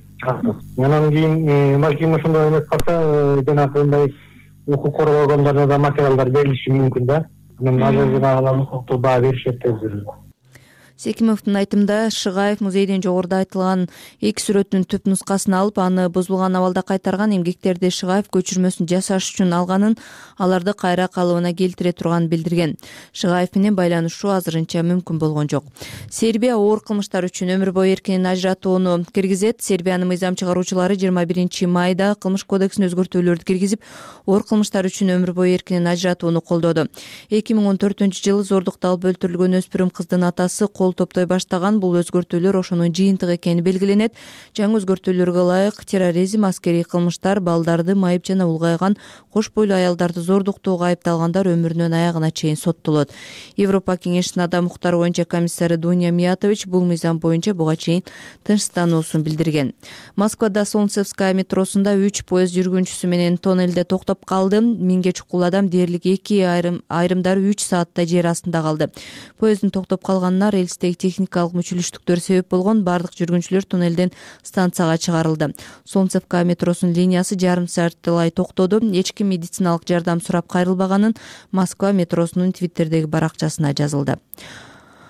[SPEAKER 10] Анан кийин балким ошондой эмес калса, жанагы мындай укук коргоо органдарына да материалдар берилиши мүмкүн да. Анан азыр жанагы укукту баа беришет деп.
[SPEAKER 3] Секимовдун айтымында Шыгаев музейден жогоруда айтылган эки сүрөттүн түп нускасын алып, аны бузулган абалда кайтарган. Эмгектерди Шыгаев көчүрмөсүн жасаш үчүн алганын, аларды кайра калыбына келтире турганын билдирген. Шыгаев менен байланышуу азырынча мүмкүн болгон жок. Сербия оор кылмыштар үчүн өмүр бою эркинен ажыратууну киргизет. Сербиянын мыйзам чыгаруучулары жыйырма биринчи майда кылмыш кодексине өзгөртүүлөрдү киргизип, оор кылмыштар үчүн өмүр бою эркинен ажыратууну колдоду. эки миң он төртүнчү жылы зордукта алып өлтүрүлгөн өспүрүм кыздын атасы кол топтой баштаган. Бул өзгөртүүлөр ошонун жыйынтыгы экени белгиленет. Жаңы өзгөртүүлөргө ылайык терроризм, аскерий кылмыштар, балдарды майып жана улгайган кош бойлуу аялдарды зордуктоого айыпталгандар өмүрүнүн аягына чейин соттолот. Европа кеңешинин адам укуктары боюнча комиссары Дуня Миятович бул мыйзам боюнча буга чейин тынчсыздануусун билдирген. Москвада Солнцевская метросунда үч поезд жүргүнчүсү менен тоннелде токтоп калды. Миңге чукул адам дээрлик эки айрым айрымдары үч саатта жер астында калды. Поезддин токтоп калганына рельстеги техникалык мүчүлүштүктөр себеп болгон. Бардык жүргүнчүлөр туннелден станцияга чыгарылды. Солнцевка метросунун линиясы жарым сааттылай токтоду. Эч ким медициналык жардам сурап кайрылбаганын Москва метросунун Твиттердеги баракчасына жазылды.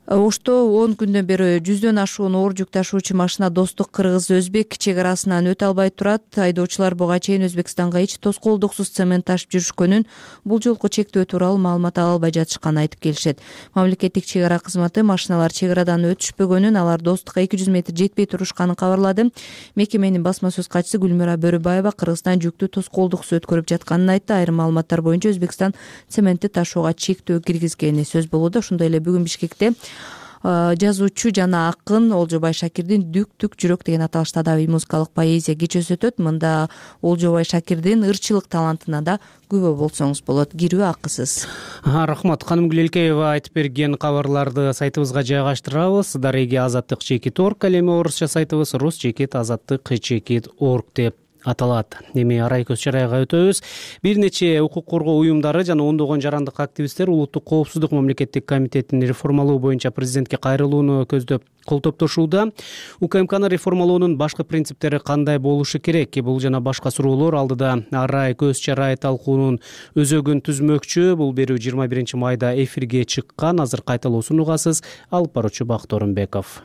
[SPEAKER 3] Ошто он күндөн бери жүздөн ашуун оор жүк ташуучу машина Достук Кыргыз Өзбек чек арасынан өтө албай турат. Айдоочулар буга чейин Өзбекстанга эч тоскоолдуксуз цемент ташып жүрүшкөнүн, бул жолку чектөө тууралуу маалымат ала албай жатышканын айтып келишет. Мамлекеттик чек ара кызматы машиналар чек арадан өтүшпөгөнүн, алар Достукка эки жүз метр жетпей турушканын кабарлады. Мекеменин басма сөз катчысы Гүлмира Бөрүбаева Кыргызстан жүктү тоскоолдуксуз өткөрүп жатканын айтты. Айрым маалыматтар боюнча Өзбекстан цементти ташууга чектөө киргизгени сөз болууда. Ошондой эле бүгүн Бишкекте жазуучу жана акын Олжобай Шакирдин Дүк Дүк жүрөк деген аталышта адабий музыкалык поэзия кечеси өтөт. Мында Олжобай Шакирдин ырчылык талантына да күбө болсоңуз болот. Кирүү акысыз.
[SPEAKER 2] Рахмат. Ханым Гүлелкеева айтып берген кабарларды сайтыбызга жайгаштырабыз. Дареги азаттык чекит орг, эми орусча сайтыбыз рус чекит азаттык чекит орг деп аталат. Эми арай көз чарайга өтөбүз. Бир нече укук коргоо уюмдары жана ондогон жарандык активисттер Улуттук коопсуздук мамлекеттик комитетин реформалоо боюнча президентке кайрылууну көздөп кол топтошууда. УКМКны реформалоонун башкы принциптери кандай болушу керек? Бул жана башка суроолор алдыда арай көз чарай талкуунун өзөгүн түзмөкчү. Бул берүү жыйырма биринчи майда эфирге чыккан. Азыр кайталоосун угасыз. Алып баруучу Бакыт Орунбеков.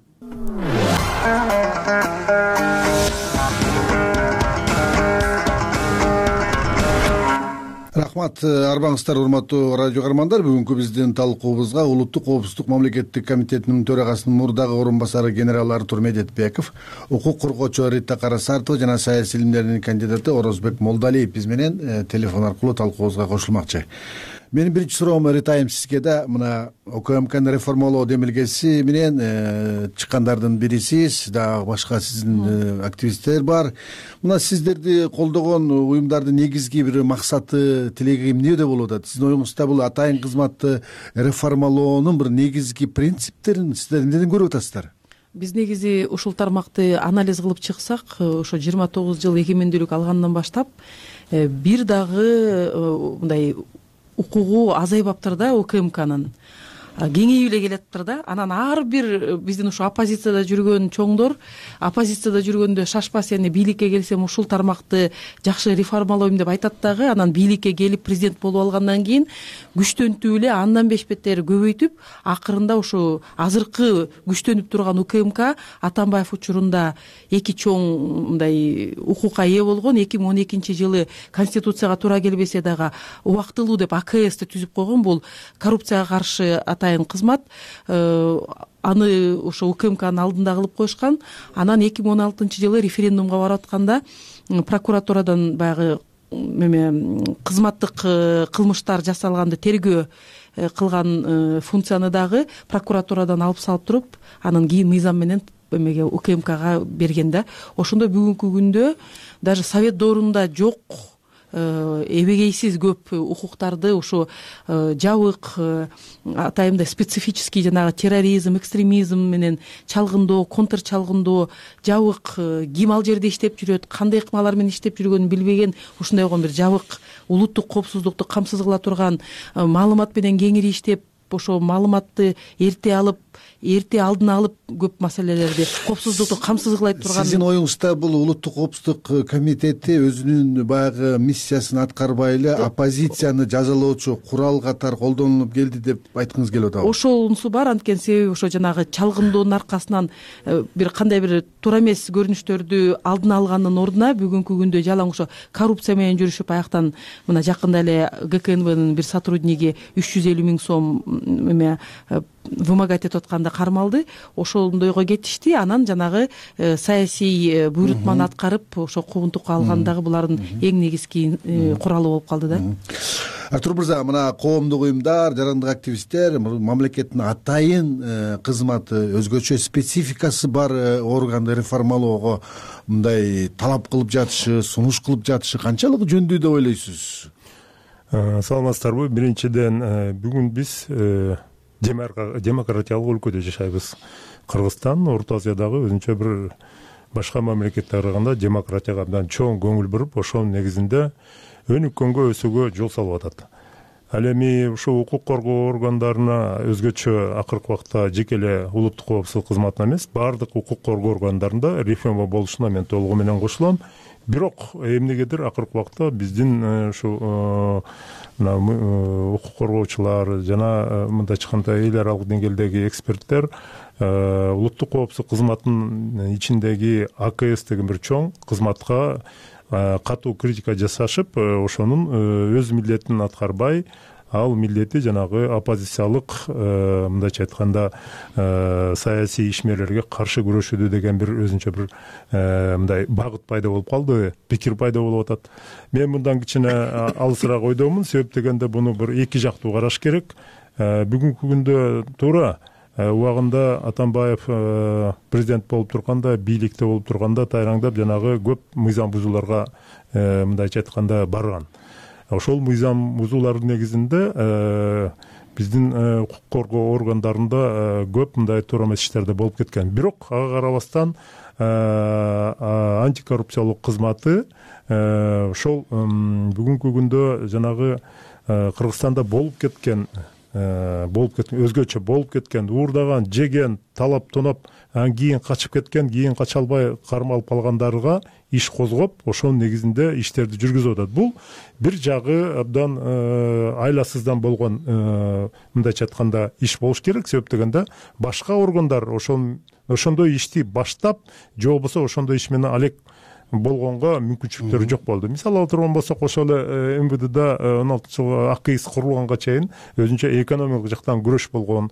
[SPEAKER 23] Рахмат, арбаңыздар, урматтуу радио каармандар. Бүгүнкү биздин талкуубузга Улуттук коопсуздук мамлекеттик комитетинин төрагасынын мурдагы орун басары генерал Артур Медетбеков, укук коргоочу Рита Карасартова жана саясий илимдердин кандидаты Орозбек Молдалиев биз менен телефон аркылуу талкуубузга кошулмакчы. Менин биринчи суроом Ритайым сизге да, мына УКМКны реформалоо демилгеси менен чыккандардын бирисиз, дагы башка сиздин активисттер бар. Мына сиздерди колдогон уюмдардын негизги бир максаты, тилеги эмнеде болуп атат? Сиздин оюңузда бул атайын кызматты реформалоонун бир негизги принциптерин сиздер эмнеден көрүп атасыздар?
[SPEAKER 11] Биз негизи ушул тармакты анализ кылып чыксак, ошо жыйырма тогуз жыл эгемендүүлүк алгандан баштап бир дагы мындай укугу азайбаптыр да УКМКнын. Кеңейип эле келатыптыр да. Анан ар бир биздин ушу оппозицияда жүргөн чоңдор, оппозицияда жүргөндө шашпас, эми бийликке келсем ушул тармакты жакшы реформалойм деп айтат дагы, анан бийликке келип президент болуп алгандан кийин күчтөнтүп эле андан беш-беттер көбөйтүп, акырында ушу азыркы күчтөнүп турган УКМК Атамбаев учурунда эки чоң мындай укукка ээ болгон, эки миң он экинчи жылы конституцияга туура келбесе дагы убактылуу деп А К Сти түзүп койгон. Бул коррупцияга каршы атайын кызмат. Аны ошо УКМКнын алдында кылып коюшкан. Анан эки миң он алтынчы жылы референдумга барып атканда прокуратурадан баягы эме кызматтык кылмыштар жасалганды тергөө кылган функцияны дагы прокуратурадан алып салып туруп, анан кийин мыйзам менен эмеге УКМКга берген да. Ошондо бүгүнкү күндө даже совет доорунда жок эбегейсиз көп укуктарды ушу жабык атайымда специфический жанагы терроризм, экстремизм менен чалгындоо, контр чалгындоо, жабык ким ал жерде иштеп жүрөт, кандай ыкмалар менен иштеп жүргөнүн билбеген ушундай болгон бир жабык улуттук коопсуздукту камсыз кыла турган маалымат менен кеңири иштеп, ошо маалыматты эрте алып, эрте алдын алып көп маселелерди коопсуздукту камсыз кылай турган.
[SPEAKER 23] Сиздин оюңузда бул Улуттук коопсуздук комитети өзүнүн баягы миссиясын аткарбай эле оппозицияны жазалоочу курал катары колдонулуп келди деп айткыңыз келип атабы?
[SPEAKER 11] Ошонусу бар, анткени себеби ошо жанагы чалгындоонун аркасынан бир кандай бир туура эмес көрүнүштөрдү алдын алгандын ордуна бүгүнкү күндө жалаң ошо коррупция менен жүрүшүп, аяктан мына жакында эле Г К Н Бнын бир сотрудниги үч жүз элүү миң сом эме вымогать этип атканда кармалды. Ошондойго кетишти. Анан жанагы саясий буйрутманы аткарып, ошо куугунтукка алгандагы булардын эң негизги куралы болуп калды да.
[SPEAKER 23] Артур мырза, мына коомдук уюмдар, жарандык активисттер мамлекеттин атайын кызматы, өзгөчө спецификасы бар органды реформалоого мындай талап кылып жатышы, сунуш кылып жатышы канчалык жөндүү деп ойлойсуз?
[SPEAKER 12] Саламатсыздарбы? Биринчиден, бүгүн биз демократиялык өлкөдө жашайбыз. Кыргызстан Орто Азиядагы өзүнчө бир башка мамлекеттерге караганда демократияга абдан чоң көңүл буруп, ошонун негизинде өнүккөнгө, өсүүгө жол салып атат. Ал эми ушул укук коргоо органдарына өзгөчө акыркы убакта жеке эле улуттук коопсуздук кызматына эмес, баардык укук коргоо органдарында реформа болушуна мен толугу менен кошулам. Бирок эмнегедир акыркы убакта биздин ушу мына укук коргоочулар жана мындай айтканда эл аралык деңгээлдеги эксперттер улуттук коопсуздук кызматынын ичиндеги А К С деген бир чоң кызматка катуу критика жасашып, ошонун өз милдетин аткарбай, ал милдети жанагы оппозициялык, мындайча айтканда, саясий ишмерлерге каршы күрөшүүдө деген бир өзүнчө бир мындай багыт пайда болуп калды, пикир пайда болуп атат. Мен мындан кичине алысыраак ойдомун, себеп дегенде буну бир эки жактуу караш керек. Бүгүнкү күндө туура убагында Атамбаев президент болуп турганда, бийликте болуп турганда тайраңдап жанагы көп мыйзам бузууларга мындайча айтканда барган. Ошол мыйзам бузуулардын негизинде биздин укук коргоо органдарында көп мындай туура эмес иштерде болуп кеткен. Бирок ага карабастан антикоррупциялык кызматы ошол бүгүнкү күндө жанагы Кыргызстанда болуп кеткен болуп кеткен өзгөчө болуп кеткен, уурдаган, жеген, талап тоноп, анан кийин качып кеткен, кийин кача албай кармалып калгандарга иш козгоп, ошонун негизинде иштерди жүргүзүп атат. Бул бир жагы абдан айласыздан болгон, мындайча айтканда, иш болуш керек, себеп дегенде башка органдар ошондой ишти баштап, же болбосо ошондой иш менен алек болгонго мүмкүнчүлүктөрү жок болду. Мисалы алып турган болсок, ошол эле М В Дда он алтынчы жылы А К С курулганга чейин өзүнчө экономикалык жактан күрөш болгон.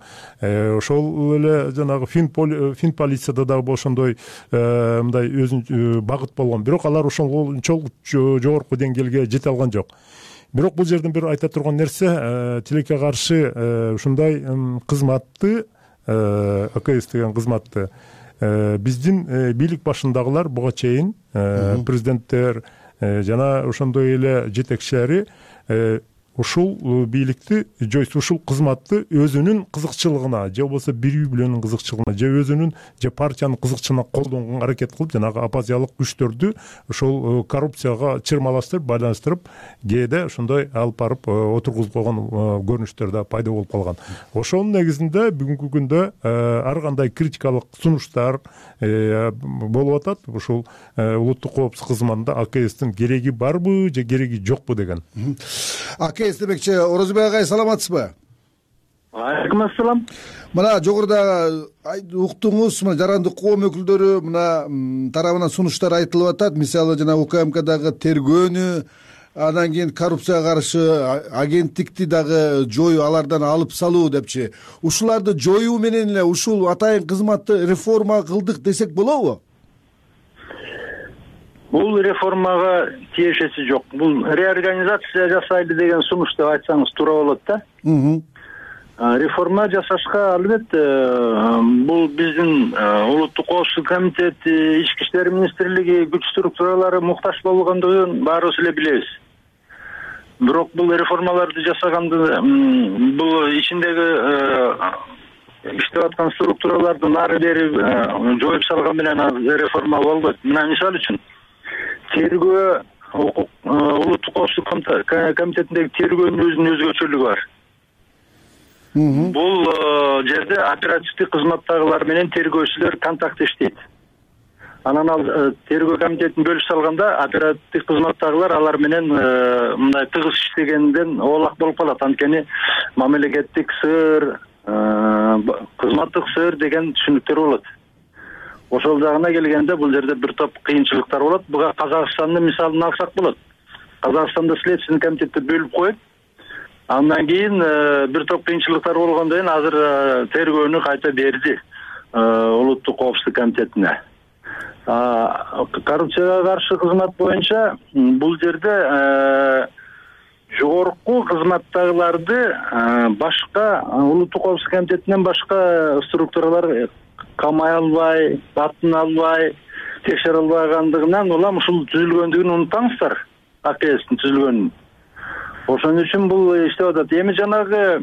[SPEAKER 12] Ошол эле жанагы фин полицияда дагы ошондой мындай өзүнчө багыт болгон. Бирок алар ошончолук жогорку деңгээлге жете алган жок. Бирок бул жерден бир айта турган нерсе, тилекке каршы ушундай кызматты, А К С деген кызматты биздин бийлик башындагылар буга чейин президенттер жана ошондой эле жетекчилери ушул бийликти же ушул кызматты өзүнүн кызыкчылыгына, же болбосо бир үй бүлөнүн кызыкчылыгына, же өзүнүн же партиянын кызыкчылыгына колдонгонго аракет кылып, жанагы оппозициялык күчтөрдү ошол коррупцияга чырмалаштырып, байланыштырып, кээде ошондой алып барып отургузуп койгон көрүнүштөр да пайда болуп калган. Ошонун негизинде бүгүнкү күндө ар кандай критикалык сунуштар болуп атат. Ушул улуттук коопсуздук кызматында А К Стин кереги барбы же кереги жокпу деген.
[SPEAKER 23] А К С демекчи, Орозбек агай, саламатсызбы?
[SPEAKER 13] Алейкум ассалам.
[SPEAKER 23] Мына жогоруда уктуңуз, мына жарандык коом өкүлдөрү мына тарабынан сунуштар айтылып атат. Мисалы жана У К М Кдагы тергөөнү, андан кийин коррупцияга каршы агенттикти дагы жоюу, алардан алып салуу депчи. Ушуларды жоюу менен эле ушул атайын кызматты реформа кылдык десек болобу?
[SPEAKER 13] Бул реформага тиешеси жок. Бул реорганизация жасайлы деген сунуш деп айтсаңыз туура болот да. Реформа жасашка албетте бул биздин улуттук коопсуздук комитети, ички иштер министрлиги, күч структуралары муктаж болгондугун баарыбыз эле билебиз. Бирок бул реформаларды жасаганды бул ичиндеги иштеп аткан структураларды нары бери жоюп салган менен реформа болбойт. Мына мисалы үчүн тергөө улуттук коопсуздук комитетиндеги тергөөнүн өзүнүн өзгөчөлүгү бар. Бул жерде оперативдик кызматтагылар менен тергөөчүлөр контакт иштейт. Анан ал тергөө комитетин бөлүп салганда оперативдик кызматтагылар алар менен мындай тыгыз иштегенден оолак болуп калат. Анткени мамлекеттик сыр, кызматтык сыр деген түшүнүктөр болот. Ошол жагына келгенде бул жерде бир топ кыйынчылыктар болот. Буга Казакстандын мисалын алсак болот. Казакстанда следственный комитетти бөлүп коюп, андан кийин бир топ кыйынчылыктар болгондон кийин азыр тергөөнү кайта берди улуттук коопсуздук комитетине. Коррупцияга каршы кызмат боюнча бул жерде жогорку кызматтагыларды башка улуттук коопсуздук комитетинен башка структуралар камай албай, батын албай, текшере албагандыгынан улам ушул түзүлгөндүгүн унутпаңыздар, А К Стин түзүлгөнүн. Ошон үчүн бул иштеп атат. Эми жанагы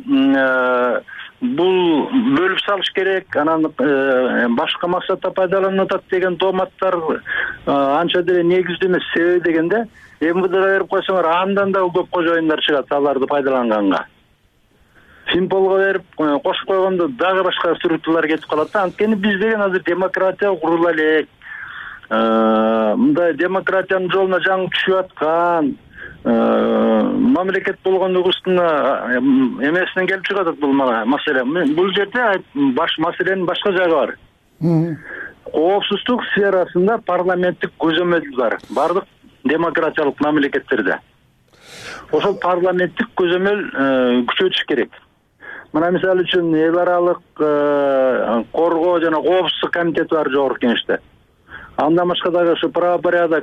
[SPEAKER 13] бул бөлүп салыш керек, анан башка максатта пайдаланылып атат деген дооматтар анча деле негиздүү эмес. Себеби дегенде М В Дга берип койсоңор, андан да көп кожоюндар чыгат аларды пайдаланганга. Финполго берип кошуп койгондо дагы башка структуралар кетип калат да. Анткени биз деген азыр демократия курула элек. Мындай демократиянын жолуна жаңы түшүп аткан, мамлекет болгондугубуздун эмесинен келип чыгып атат бул маселе. Бул жерде баш маселенин башка жагы бар. Коопсуздук сферасында парламенттик көзөмөл бар. Бардык демократиялык мамлекеттерде. Ошол парламенттик көзөмөл күчөтүш керек. Мына мисалы үчүн эл аралык коргоо жана коопсуздук комитети бар жогорку кеңеште. Андан башка дагы ушу правопорядок,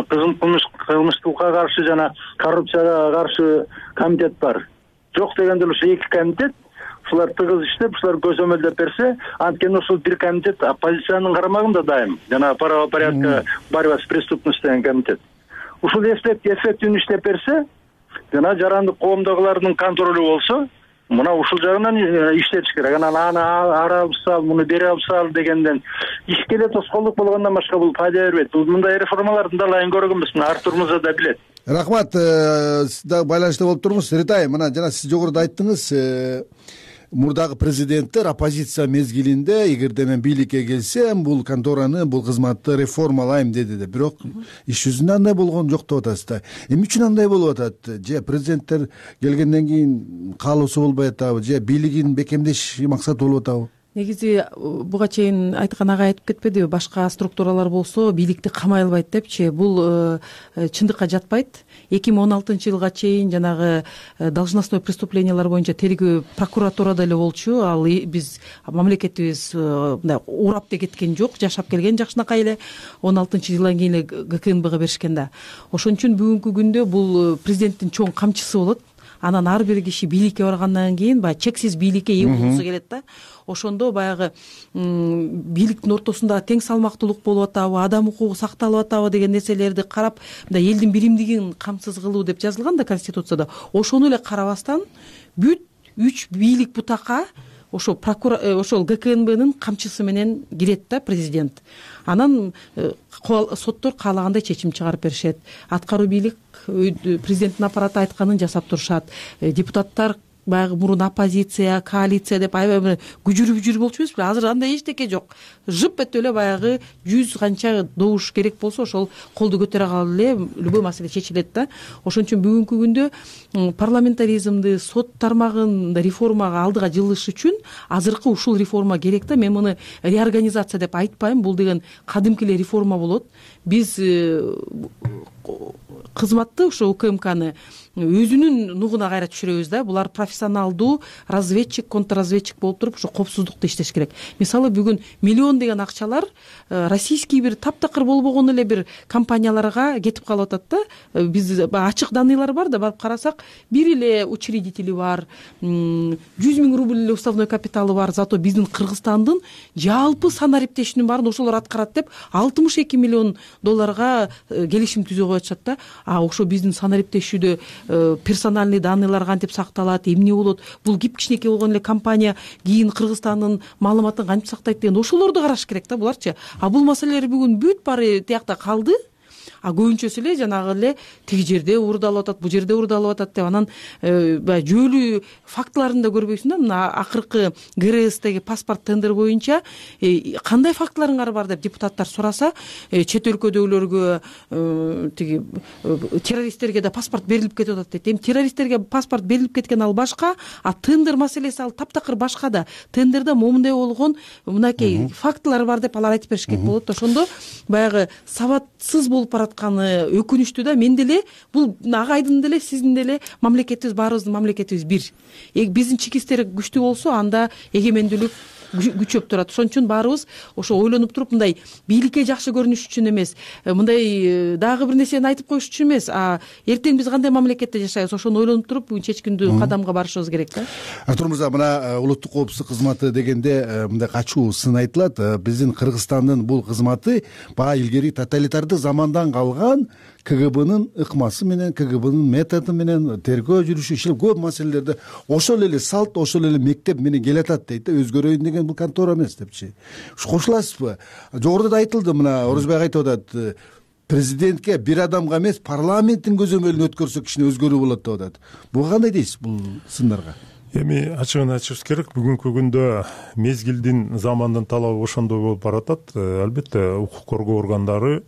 [SPEAKER 13] кылмыштыкка каршы жана коррупцияга каршы комитет бар. Жок дегенде ушу эки комитет, ушулар тыгыз иштеп, ушулар көзөмөлдөп берсе, анткени ушул бир комитет оппозициянын карамагында дайым, жана правопорядка борьба с преступностью деген комитет. Ушул эффективдүү иштеп берсе, жана жарандык коомдогулардын контролу болсо, мына ушул жагынан иштетиш керек. Анан аны ара алып сал, муну бери алып сал дегенден ишкеле тоскоолдук болгондон башка бул пайда бербейт. Бул мындай реформаларды далайын көргөнбүз. Мына Артур мырза да билет.
[SPEAKER 23] Рахмат, сиз да байланышта болуп туруңуз. Ритай, мына жана сиз жогоруда айттыңыз, мурдагы президенттер оппозиция мезгилинде эгерде мен бийликке келсем, бул контораны, бул кызматты реформалайм деди де. Бирок иш жүзүндө андай болгон жок деп атасыздар. Эмне үчүн андай болуп атат? Же президенттер келгенден кийин каалоосу болбой атабы? Же бийлигин бекемдеш максаты болуп атабы?
[SPEAKER 11] Негизи буга чейин айткан ага айтып кетпедиби, башка структуралар болсо бийликти камай албайт депчи. Бул чындыкка жатпайт. эки миң он алтынчы жылга чейин жанагы должностной преступлениялар боюнча тергөө прокуратурада эле болчу. Ал биз мамлекетибиз мындай урап да кеткен жок, жашап келген жакшынакай эле. он алтынчы жылдан кийин эле ГКНБга беришкен да. Ошон үчүн бүгүнкү күндө бул президенттин чоң камчысы болот. Анан ар бир киши бийликке баргандан кийин баягы чексиз бийликке ээ болгусу келет да. Ошондо баягы бийликтин ортосунда тең салмактуулук болуп атабы, адам укугу сакталып атабы деген нерселерди карап, мындай элдин биримдигин камсыз кылуу деп жазылган да Конституцияда. Ошону эле карабастан бүт үч бийлик бутакка ошо прокурор, ошол ГКНБнын камчысы менен кирет да президент. Анан соттор каалагандай чечим чыгарып беришет. Аткаруу бийлик президенттин аппараты айтканын жасап турушат. Депутаттар баягы мурун оппозиция, коалиция деп аябай күжүрүп жүрүп болчубузбу? Азыр андай эчтеке жок. Жып этип эле баягы жүз канча добуш керек болсо ошол колду көтөрө калып эле любой маселе чечилет да. Ошон үчүн бүгүнкү күндө парламентаризмди, сот тармагын реформага алдыга жылыш үчүн азыркы ушул реформа керек да. Мен муну реорганизация деп айтпайм. Бул деген кадимки эле реформа болот. Биз кызматты ошо УКМКны өзүнүн нугуна кайра түшүрөбүз да. Булар профессионалдуу разведчик, контрразведчик болуп туруп ошо коопсуздукта иштеш керек. Мисалы бүгүн миллион деген акчалар российский бир таптакыр болбогон эле бир компанияларга кетип калып атат да. Биз ачык данныйлар бар да, барып карасак, бир эле учредители бар, жүз миң рубль эле уставной капиталы бар. Зато биздин Кыргызстандын жалпы санариптешинин баарын ошолор аткарат деп алтымыш эки миллион долларга келишим түзүп коюшат да. А ошо биздин санариптешүүдө персональный данныйлар кантип сакталат, эмне болот, бул кичинекей болгон эле компания кийин Кыргызстандын маалыматын кантип сактайт деген ошолорду караш керек да буларчы. А бул маселелер бүгүн бүт баары тиякта калды. А көбүнчөсү эле жанагы эле тиги жерде уурдалып атат, бул жерде уурдалып атат деп анан баягы жөлүү фактыларын да көрбөйсүң да. Мына акыркы ГРСдеги паспорт тендер боюнча кандай фактыларыңар бар деп депутаттар сураса, чет өлкөдөгүлөргө тиги террористтерге да паспорт берилип кетип атат дейт. Эми террористтерге паспорт берилип кеткен ал башка, а тендер маселеси ал таптакыр башка да. Тендерде момундай болгон мынакей фактылар бар деп алар айтып бериш керек болот. Ошондо баягы сабатсыз болуп баратканы өкүнүчтүү да. Мен деле бул агайдын деле, сиздин деле мамлекетибиз, баарыбыздын мамлекетибиз бир. Биздин чекистер күчтүү болсо, анда эгемендүүлүк күчөп турат. Ошон үчүн баарыбыз ошо ойлонуп туруп, мындай бийликке жакшы көрүнүш үчүн эмес, мындай дагы бир нерсени айтып коюш үчүн эмес, а эртең биз кандай мамлекетте жашайбыз, ошону ойлонуп туруп бүгүн чечкиндүү кадамга барышыбыз керек да.
[SPEAKER 23] Артур мырза, мына улуттук коопсуздук кызматы дегенде мындай качуу сын айтылат. Биздин Кыргызстандын бул кызматы баягы илгери тоталитардык замандан калган КГБнын ыкмасы менен, КГБнын методу менен тергөө жүрүшү иштеп көп маселелерде ошол эле салт, ошол эле мектеп менен келатат дейт да. Өзгөрөйүн деген бул контора эмес депчи. Ушу кошуласызбы? Жогоруда да айтылды, мына Орозбек айтып атат, президентке бир адамга эмес, парламенттин көзөмөлүн өткөрсө кичине өзгөрүү болот деп атат. Буга кандай дейсиз бул сындарга?
[SPEAKER 12] Эми ачыгын айтышыбыз керек, бүгүнкү күндө мезгилдин замандын талабы ошондой болуп баратат. Албетте укук коргоо органдары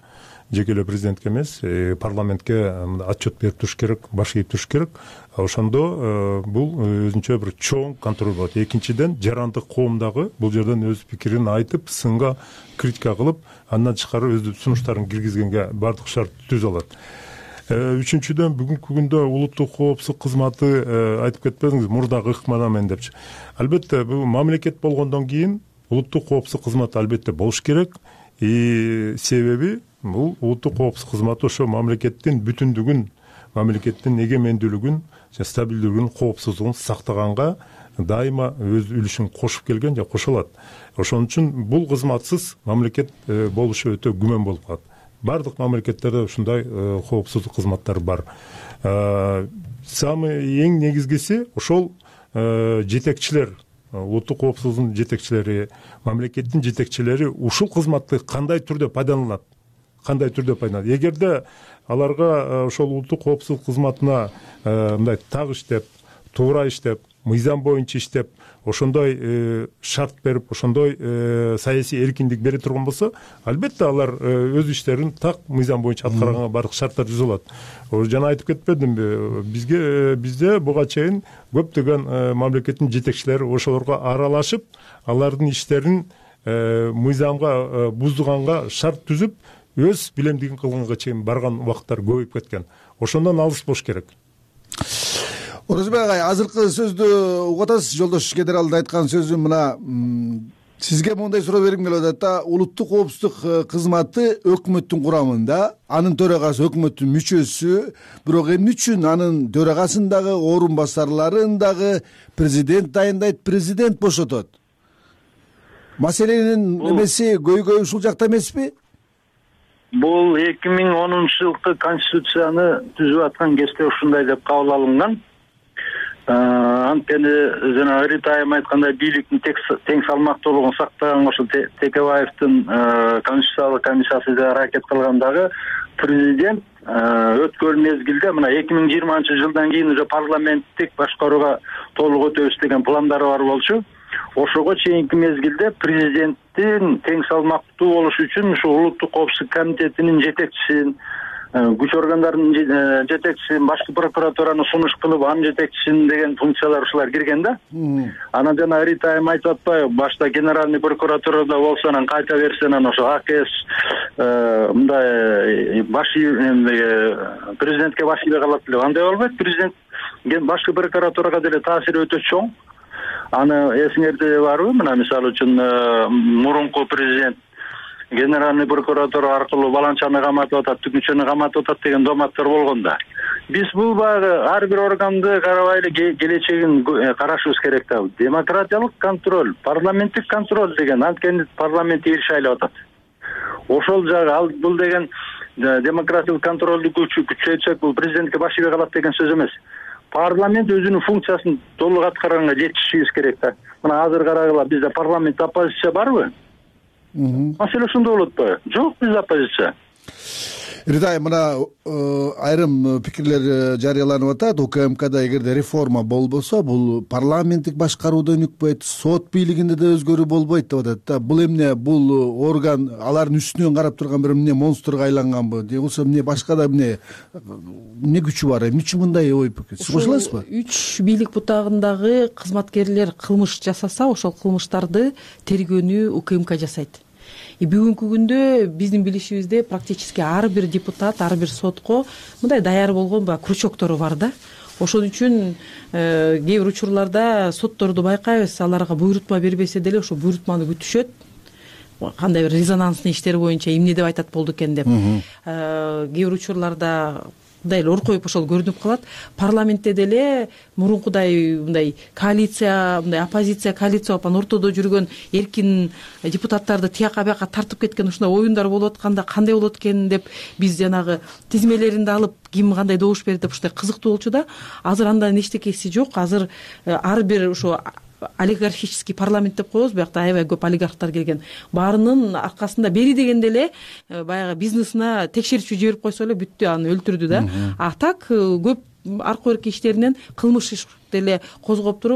[SPEAKER 12] жеке эле президентке эмес парламентке отчет берип туруш керек, баш ийип туруш керек. Ошондо бул өзүнчө бир чоң контроль болот. Экинчиден жарандык коом дагы бул жерден өз пикирин айтып, сынга критика кылып, андан тышкары өз сунуштарын киргизгенге бардык шарт түзө алат. Үчүнчүдөн бүгүнкү күндө улуттук коопсуздук кызматы айтып кетпедиңиз, мурдагы ыкмана мен депчи. Албетте бул мамлекет болгондон кийин улуттук коопсуздук кызматы албетте болуш керек. И себеби бул улуттук коопсуздук кызматы ошо мамлекеттин бүтүндүгүн, мамлекеттин эгемендүүлүгүн, стабилдүүлүгүн, коопсуздугун сактаганга дайыма өз үлүшүн кошуп келген же кошулат. Ошон үчүн бул кызматсыз мамлекет болушу өтө күмөн болуп калат. Бардык мамлекеттерде ушундай коопсуздук кызматтары бар. Самый эң негизгиси ошол жетекчилер, улуттук коопсуздуктун жетекчилери, мамлекеттин жетекчилери ушул кызматты кандай түрдө пайдаланат? Кандай түрдө пайдаланат? Эгерде аларга ошол улуттук коопсуздук кызматына мындай так иштеп, туура иштеп, мыйзам боюнча иштеп, ошондой шарт берип, ошондой саясий эркиндик бере турган болсо, албетте алар өз иштерин так мыйзам боюнча аткарганга бардык шарттар түзүлөт. Жана айтып кетпедимби, бизге бизде буга чейин көптөгөн мамлекеттин жетекчилери ошолорго аралашып, алардын иштерин мыйзамга буздуганга шарт түзүп, өз билемдигин кылганга чейин барган убакыттар көбөйүп кеткен. Ошондон алыс болуш керек.
[SPEAKER 23] Оразбек агай, азыркы сөздү угуп атасыз, жолдош генералдын айткан сөзү мына сизге моундай суроо бергим келип атат да. Улуттук коопсуздук кызматы өкмөттүн курамында, анын төрагасы өкмөттүн мүчөсү, бирок эмне үчүн анын төрагасын дагы, орун басарларын дагы президент дайындайт, президент бошотот? Маселенин эмеси көйгөй ушул жакта эмеспи?
[SPEAKER 13] Бул эки миң онунчу жылкы конституцияны түзүп аткан кезде ушундай деп кабыл алынган. Анткени жана Рита айым айткандай, бийликтин тең салмактуулугун сактаган ошо Текебаевдин конституциялык комиссиясы да аракет кылгандагы президент өткөн мезгилде мына эки миң жыйырманчы жылдан кийин уже парламенттик башкарууга толук өтөбүз деген пландары бар болчу. Ошого чейинки мезгилде президенттин тең салмактуу болуш үчүн ушу улуттук коопсуздук комитетинин жетекчисин, күч органдарынын жетекчисин, башкы прокуратураны сунуш кылып, анын жетекчисин деген функциялар ушулар кирген да. Анан жана Рита айым айтып атпайбы, башта генеральный прокуратурада болсо, анан кайта берсе, анан ошо АКС мындай баш президентке баш ийбей калат деп. Андай болбойт. Президент башкы прокуратурага деле таасири өтө чоң. Аны эсиңерде барбы? Мына мисалы үчүн мурунку президент генеральный прокуратура аркылуу баланчаны каматып атат, түкүнчөнү каматып атат деген доматтар болгон да. Биз бул баягы ар бир органды карабай эле келечегин карашыбыз керек да. Демократиялык контроль, парламенттик контроль деген, анткени парламент иш айлап атат. Ошол жагы ал бул деген демократиялык контролду күчөйтсөк, бул президентке баш ийбей калат деген сөз эмес. Парламент өзүнүн функциясын толук аткарганга жетишибиз керек да. Мына азыр карагыла, бизде парламент оппозиция барбы? Маселе ошондо болотпу? Жок, биз оппозиция.
[SPEAKER 23] Ритай, мына айрым пикирлер жарыяланып атат. УКМКда эгерде реформа болбосо, бул парламенттик башкарууда өнүкпөйт, сот бийлигинде да өзгөрүү болбойт деп атат да. Бул эмне? Бул орган алардын үстүнөн карап турган бир эмне монстрга айланганбы? Же болбосо эмне башка да эмне эмне күчү бар? Эмне үчүн мындай ой пикир? Сиз кошуласызбы?
[SPEAKER 11] Үч бийлик бутагындагы кызматкерлер кылмыш жасаса, ошол кылмыштарды тергөөнү УКМК жасайт. И бүгүнкү күндө биздин билишибизде практически ар бир депутат, ар бир сотко мындай даяр болгон баягы крючоктору бар да. Ошон үчүн кээ бир учурларда сотторду байкайбыз, аларга буйрутма бербесе деле ошо буйрутманы күтүшөт. Кандай бир резонанстный иштер боюнча эмне деп айтат болду экен деп. Кээ бир учурларда мындай эле оркоюп ошол көрүнүп калат. Парламентте деле мурункудай мындай коалиция, мындай оппозиция, коалиция болуп, анан ортодо жүргөн эркин депутаттарды тияка бияка тартып кеткен ушундай оюндар болуп атканда кандай болот экен деп биз жанагы тизмелеринди алып, ким кандай добуш берди деп ушундай кызыктуу болчу да. Азыр андан эчтекеси жок. Азыр ар бир ошо олигархический парламент деп коебуз, биякта аябай көп олигархтар келген. Баарынын аркасында бери дегенде эле баягы бизнесине текшерүүчү жиберип койсо эле бүттү, аны өлтүрдү да. А так көп арка эрки иштеринен кылмыш иш деле козгоп туруп,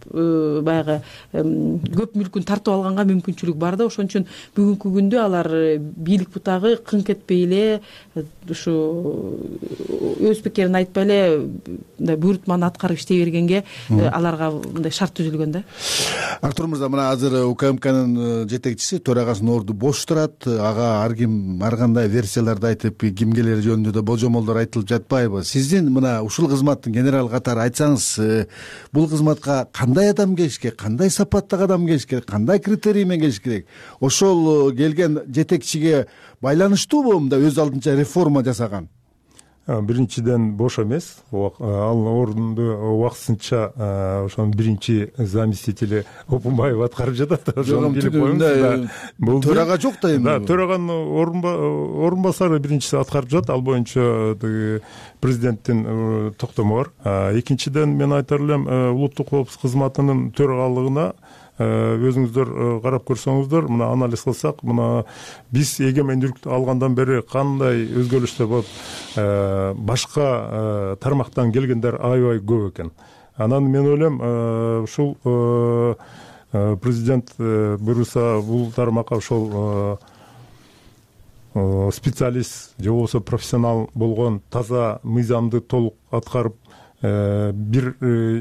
[SPEAKER 11] баягы көп мүлкүн тартып алганга мүмкүнчүлүк бар да. Ошон үчүн бүгүнкү күндө алар бийлик бутагы кыңк этпей эле ушу өз пикирин айтпай эле мындай буйрутманы аткарып иштей бергенге аларга мындай шарт түзүлгөн да.
[SPEAKER 23] Артур мырза, мына азыр УКМКнын жетекчиси, төрагасынын орду бош турат. Ага ар ким ар кандай версияларды айтып, ким келери жөнүндө да божомолдор айтылып жатпайбы? Сиздин мына ушул кызматтын генерал катары айтсаңыз, бул кызматка кандай адам келиш керек, кандай сапаттагы адам келиш керек, кандай критерий менен келиш керек? Ошол келген жетекчиге байланыштуубу мындай өз алдынча реформа жасаган?
[SPEAKER 12] Биринчиден бош эмес, ал орунду убактысынча ошонун биринчи заместители Опунбаев аткарып жатат. Ошону билип коюңуз. Бул
[SPEAKER 23] төрага жок да эми.
[SPEAKER 12] Да, төраганын орун басары биринчиси аткарып жатат. Ал боюнча президенттин токтому бар. Экинчиден мен айтар элем, улуттук коопсуздук кызматынын төрагалыгына өзүңүздөр карап көрсөңүздөр, мына анализ кылсак, мына биз эгемендүүлүктү алгандан бери кандай өзгөрүштөр болуп, башка тармактан келгендер аябай көп экен. Анан мен ойлойм, ушул президент буйруса бул тармакка ошол специалист же болбосо профессионал болгон, таза мыйзамды толук аткарып, бир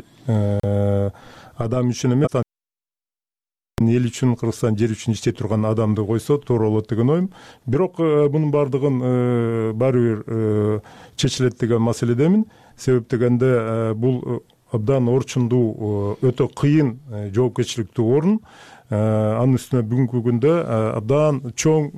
[SPEAKER 12] адам үчүн эмес, эл үчүн, Кыргызстан жер үчүн иштей турган адамды койсо туура болот деген оюм. Бирок мунун баардыгын баары бир чечилет деген маселедемин. Себеп дегенде бул абдан орчундуу, өтө кыйын, жоопкерчиликтүү орун. Анын үстүнө бүгүнкү күндө абдан чоң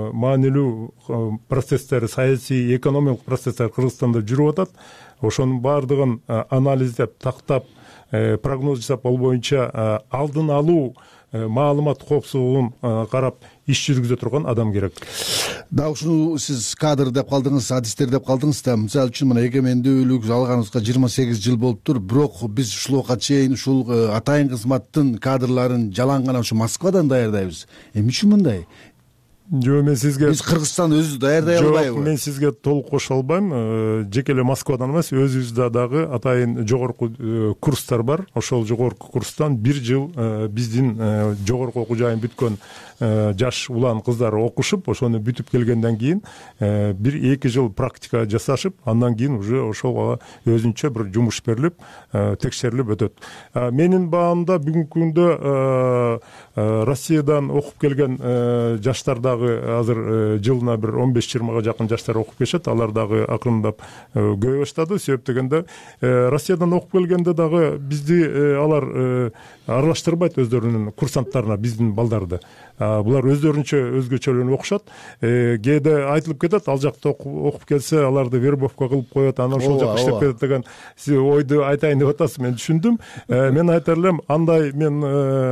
[SPEAKER 12] маанилүү процесстер, саясий, экономикалык процесстер Кыргызстанда жүрүп атат. Ошонун баардыгын анализдеп, тактап, прогноз жасап, ал боюнча алдын алуу, маалымат коопсуздугун карап иш жүргүзө турган адам керек.
[SPEAKER 23] Да, ушуну сиз кадр деп калдыңыз, адистер деп калдыңыз да. Мисалы үчүн мына эгемендүүлүк алганыбызга жыйырма сегиз жыл болуптур, бирок биз ушул убакка чейин ушул атайын кызматтын кадрларын жалаң гана ушу Москвадан даярдайбыз. Эмне үчүн мындай?
[SPEAKER 12] Жок, мен сизге
[SPEAKER 23] биз Кыргызстан өзү даярдай албайбы?
[SPEAKER 12] Жок, мен сизге толук кошо албайм. Жеке эле Москвадан эмес, өзүбүздө дагы атайын жогорку курстар бар. Ошол жогорку курстан бир жыл биздин жогорку окуу жайын бүткөн жаш улан кыздар окушуп, ошону бүтүп келгенден кийин бир эки жыл практика жасашып, андан кийин уже ошого өзүнчө бир жумуш берилип, текшерилип өтөт. Менин баамда бүгүнкү күндө Россиядан окуп келген жаштар дагы азыр жылына бир он беш жыйырмага жакын жаштар окуп келишет. Алар дагы акырындап көбөйө баштады. Себеп дегенде Россиядан окуп келгенде дагы бизди алар аралаштырбайт өздөрүнүн курсанттарына, биздин балдарды. Булар өздөрүнчө өзгөчөлөнүп окушат. Кээде айтылып кетет, ал жакта окуп келсе, аларды вербовка кылып коет, анан ошол жакта иштеп кетет деген ойду айтайын деп атасыз. Мен түшүндүм. Мен айтар элем, андай мен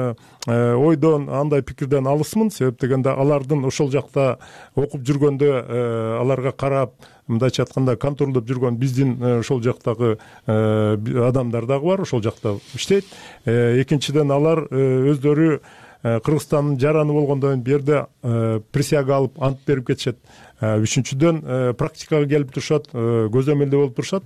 [SPEAKER 12] ойдон, андай пикирден алысмын. Себеп дегенде алардын ошол жакта окуп жүргөндө аларга карап, мындайча айтканда контролдоп жүргөн биздин ошол жактагы адамдар дагы бар, ошол жакта иштейт. Экинчиден алар өздөрү Кыргызстандын жараны болгондон бул жерде присяга алып, ант берип кетишет. Үчүнчүдөн практикага келип турушат, көзөмөлдө болуп турушат.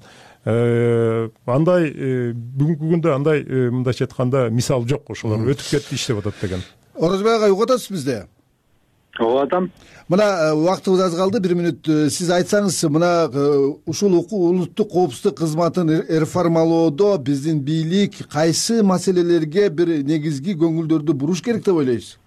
[SPEAKER 12] Андай бүгүнкү күндө андай мындайча айтканда мисал жок, ошолор өтүп кетти, иштеп атат деген.
[SPEAKER 23] Орозбек агай, угуп атасыз бизде?
[SPEAKER 13] Угуп атам.
[SPEAKER 23] Мына убактыбыз аз калды, бир мүнөт сиз айтсаңыз, мына ушул улуттук коопсуздук кызматын реформалоодо биздин бийлик кайсы маселелерге бир негизги көңүлдөрдү буруш керек деп ойлойсуз?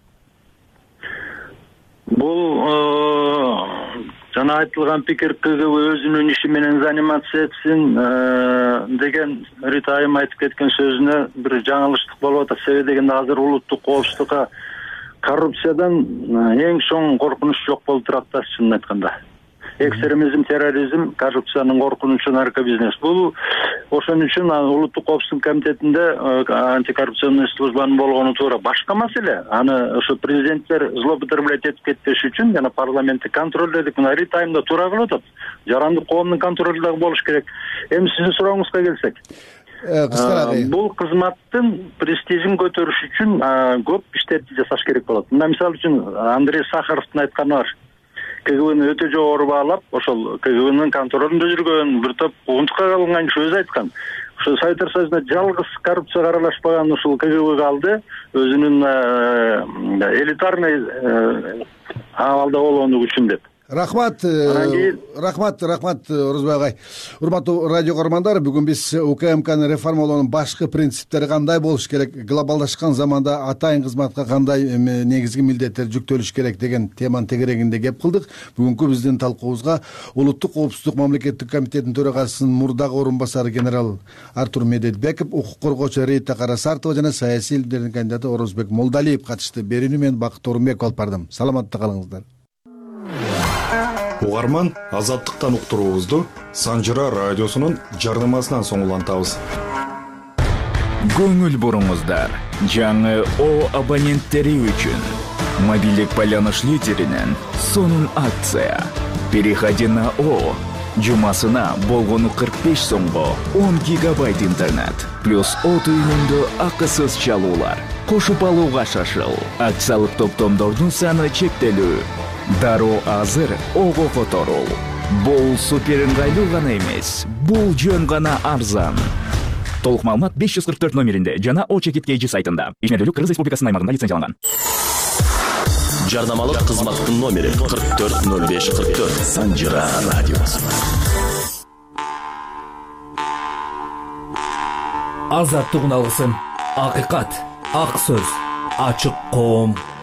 [SPEAKER 13] Бул жана айтылган пикир КГБ өзүнүн иши менен заниматься этсин деген Рита айым айтып кеткен сөзүнө бир жаңылыштык болуп атат. Себеби дегенде азыр улуттук коопсуздукка коррупциядан эң чоң коркунуч жок болуп турат да, чынын айтканда. Экстремизм, терроризм, коррупциянын коркунучу наркобизнес. Бул ошон үчүн улуттук коопсуздук комитетинде антикоррупционный службанын болгону туура. Башка маселе, аны ошо президенттер злоупотреблять этип кетпеш үчүн жана парламентти контролдедик. Мына Рита айымда туура кылып атат. Жарандык коомдун контролу дагы болуш керек. Эми сиздин сурооңузга келсек, бул кызматтын престижин көтөрүш үчүн көп иштерди жасаш керек болот. Мына мисалы үчүн Андрей Сахаровдун айтканы бар. кгбны өтө жогору баалап, ошол кгбнын контролунда жүргөн бир топ унутка калынган иш өзү айткан. Ошо Советтер Союзунда жалгыз коррупцияга аралашпаган ушул кгб калды, өзүнүн элитарный абалда болгондугу үчүн деп.
[SPEAKER 23] Рахмат, рахмат, рахмат Орозбай агай. Урматтуу радио көрөрмандар, бүгүн биз УКМКны реформалоонун башкы принциптери кандай болуш керек, глобалдашкан заманда атайын кызматка кандай негизги милдеттер жүктөлүш керек деген теманын тегерегинде кеп кылдык. Бүгүнкү биздин талкуубузга Улуттук коопсуздук мамлекеттик комитетинин төрагасынын мурдагы орун басары генерал Артур Медетбеков, укук коргоочу Рита Карасартова жана саясий илимдердин кандидаты Орозбек Молдалиев катышты. Берүүнү мен Бакыт Орунбеков алып бардым. Саламатта калыңыздар.
[SPEAKER 14] Угарман, азаттыктан уктуруубузду Санжыра радиосунун жарнамасынан соң улантабыз.
[SPEAKER 16] Көңүл буруңуздар. Жаңы О абоненттери үчүн мобилдик байланыш лидеринен сонун акция. Переходи на О. Жумасына болгону кырк беш сомго он гигабайт интернет плюс О түйүнүндө акысыз чалуулар. Кошуп алууга шашыл. Акциялык топтомдордун саны чектелүү. Дароо азыр Ого которул. Бул супер ыңгайлуу гана эмес, бул жөн гана арзан. Толук маалымат беш жүз кырк төрт номеринде жана О чекит кей жи сайтында. Ишмердүүлүк Кыргыз Республикасынын аймагында лицензияланган.
[SPEAKER 17] Жарнамалык кызматтын номери кырк төрт ноль беш кырк төрт. Санжыра радиосу.
[SPEAKER 18] Азаттык уналгысын, акыйкат, ак сөз, ачык коом.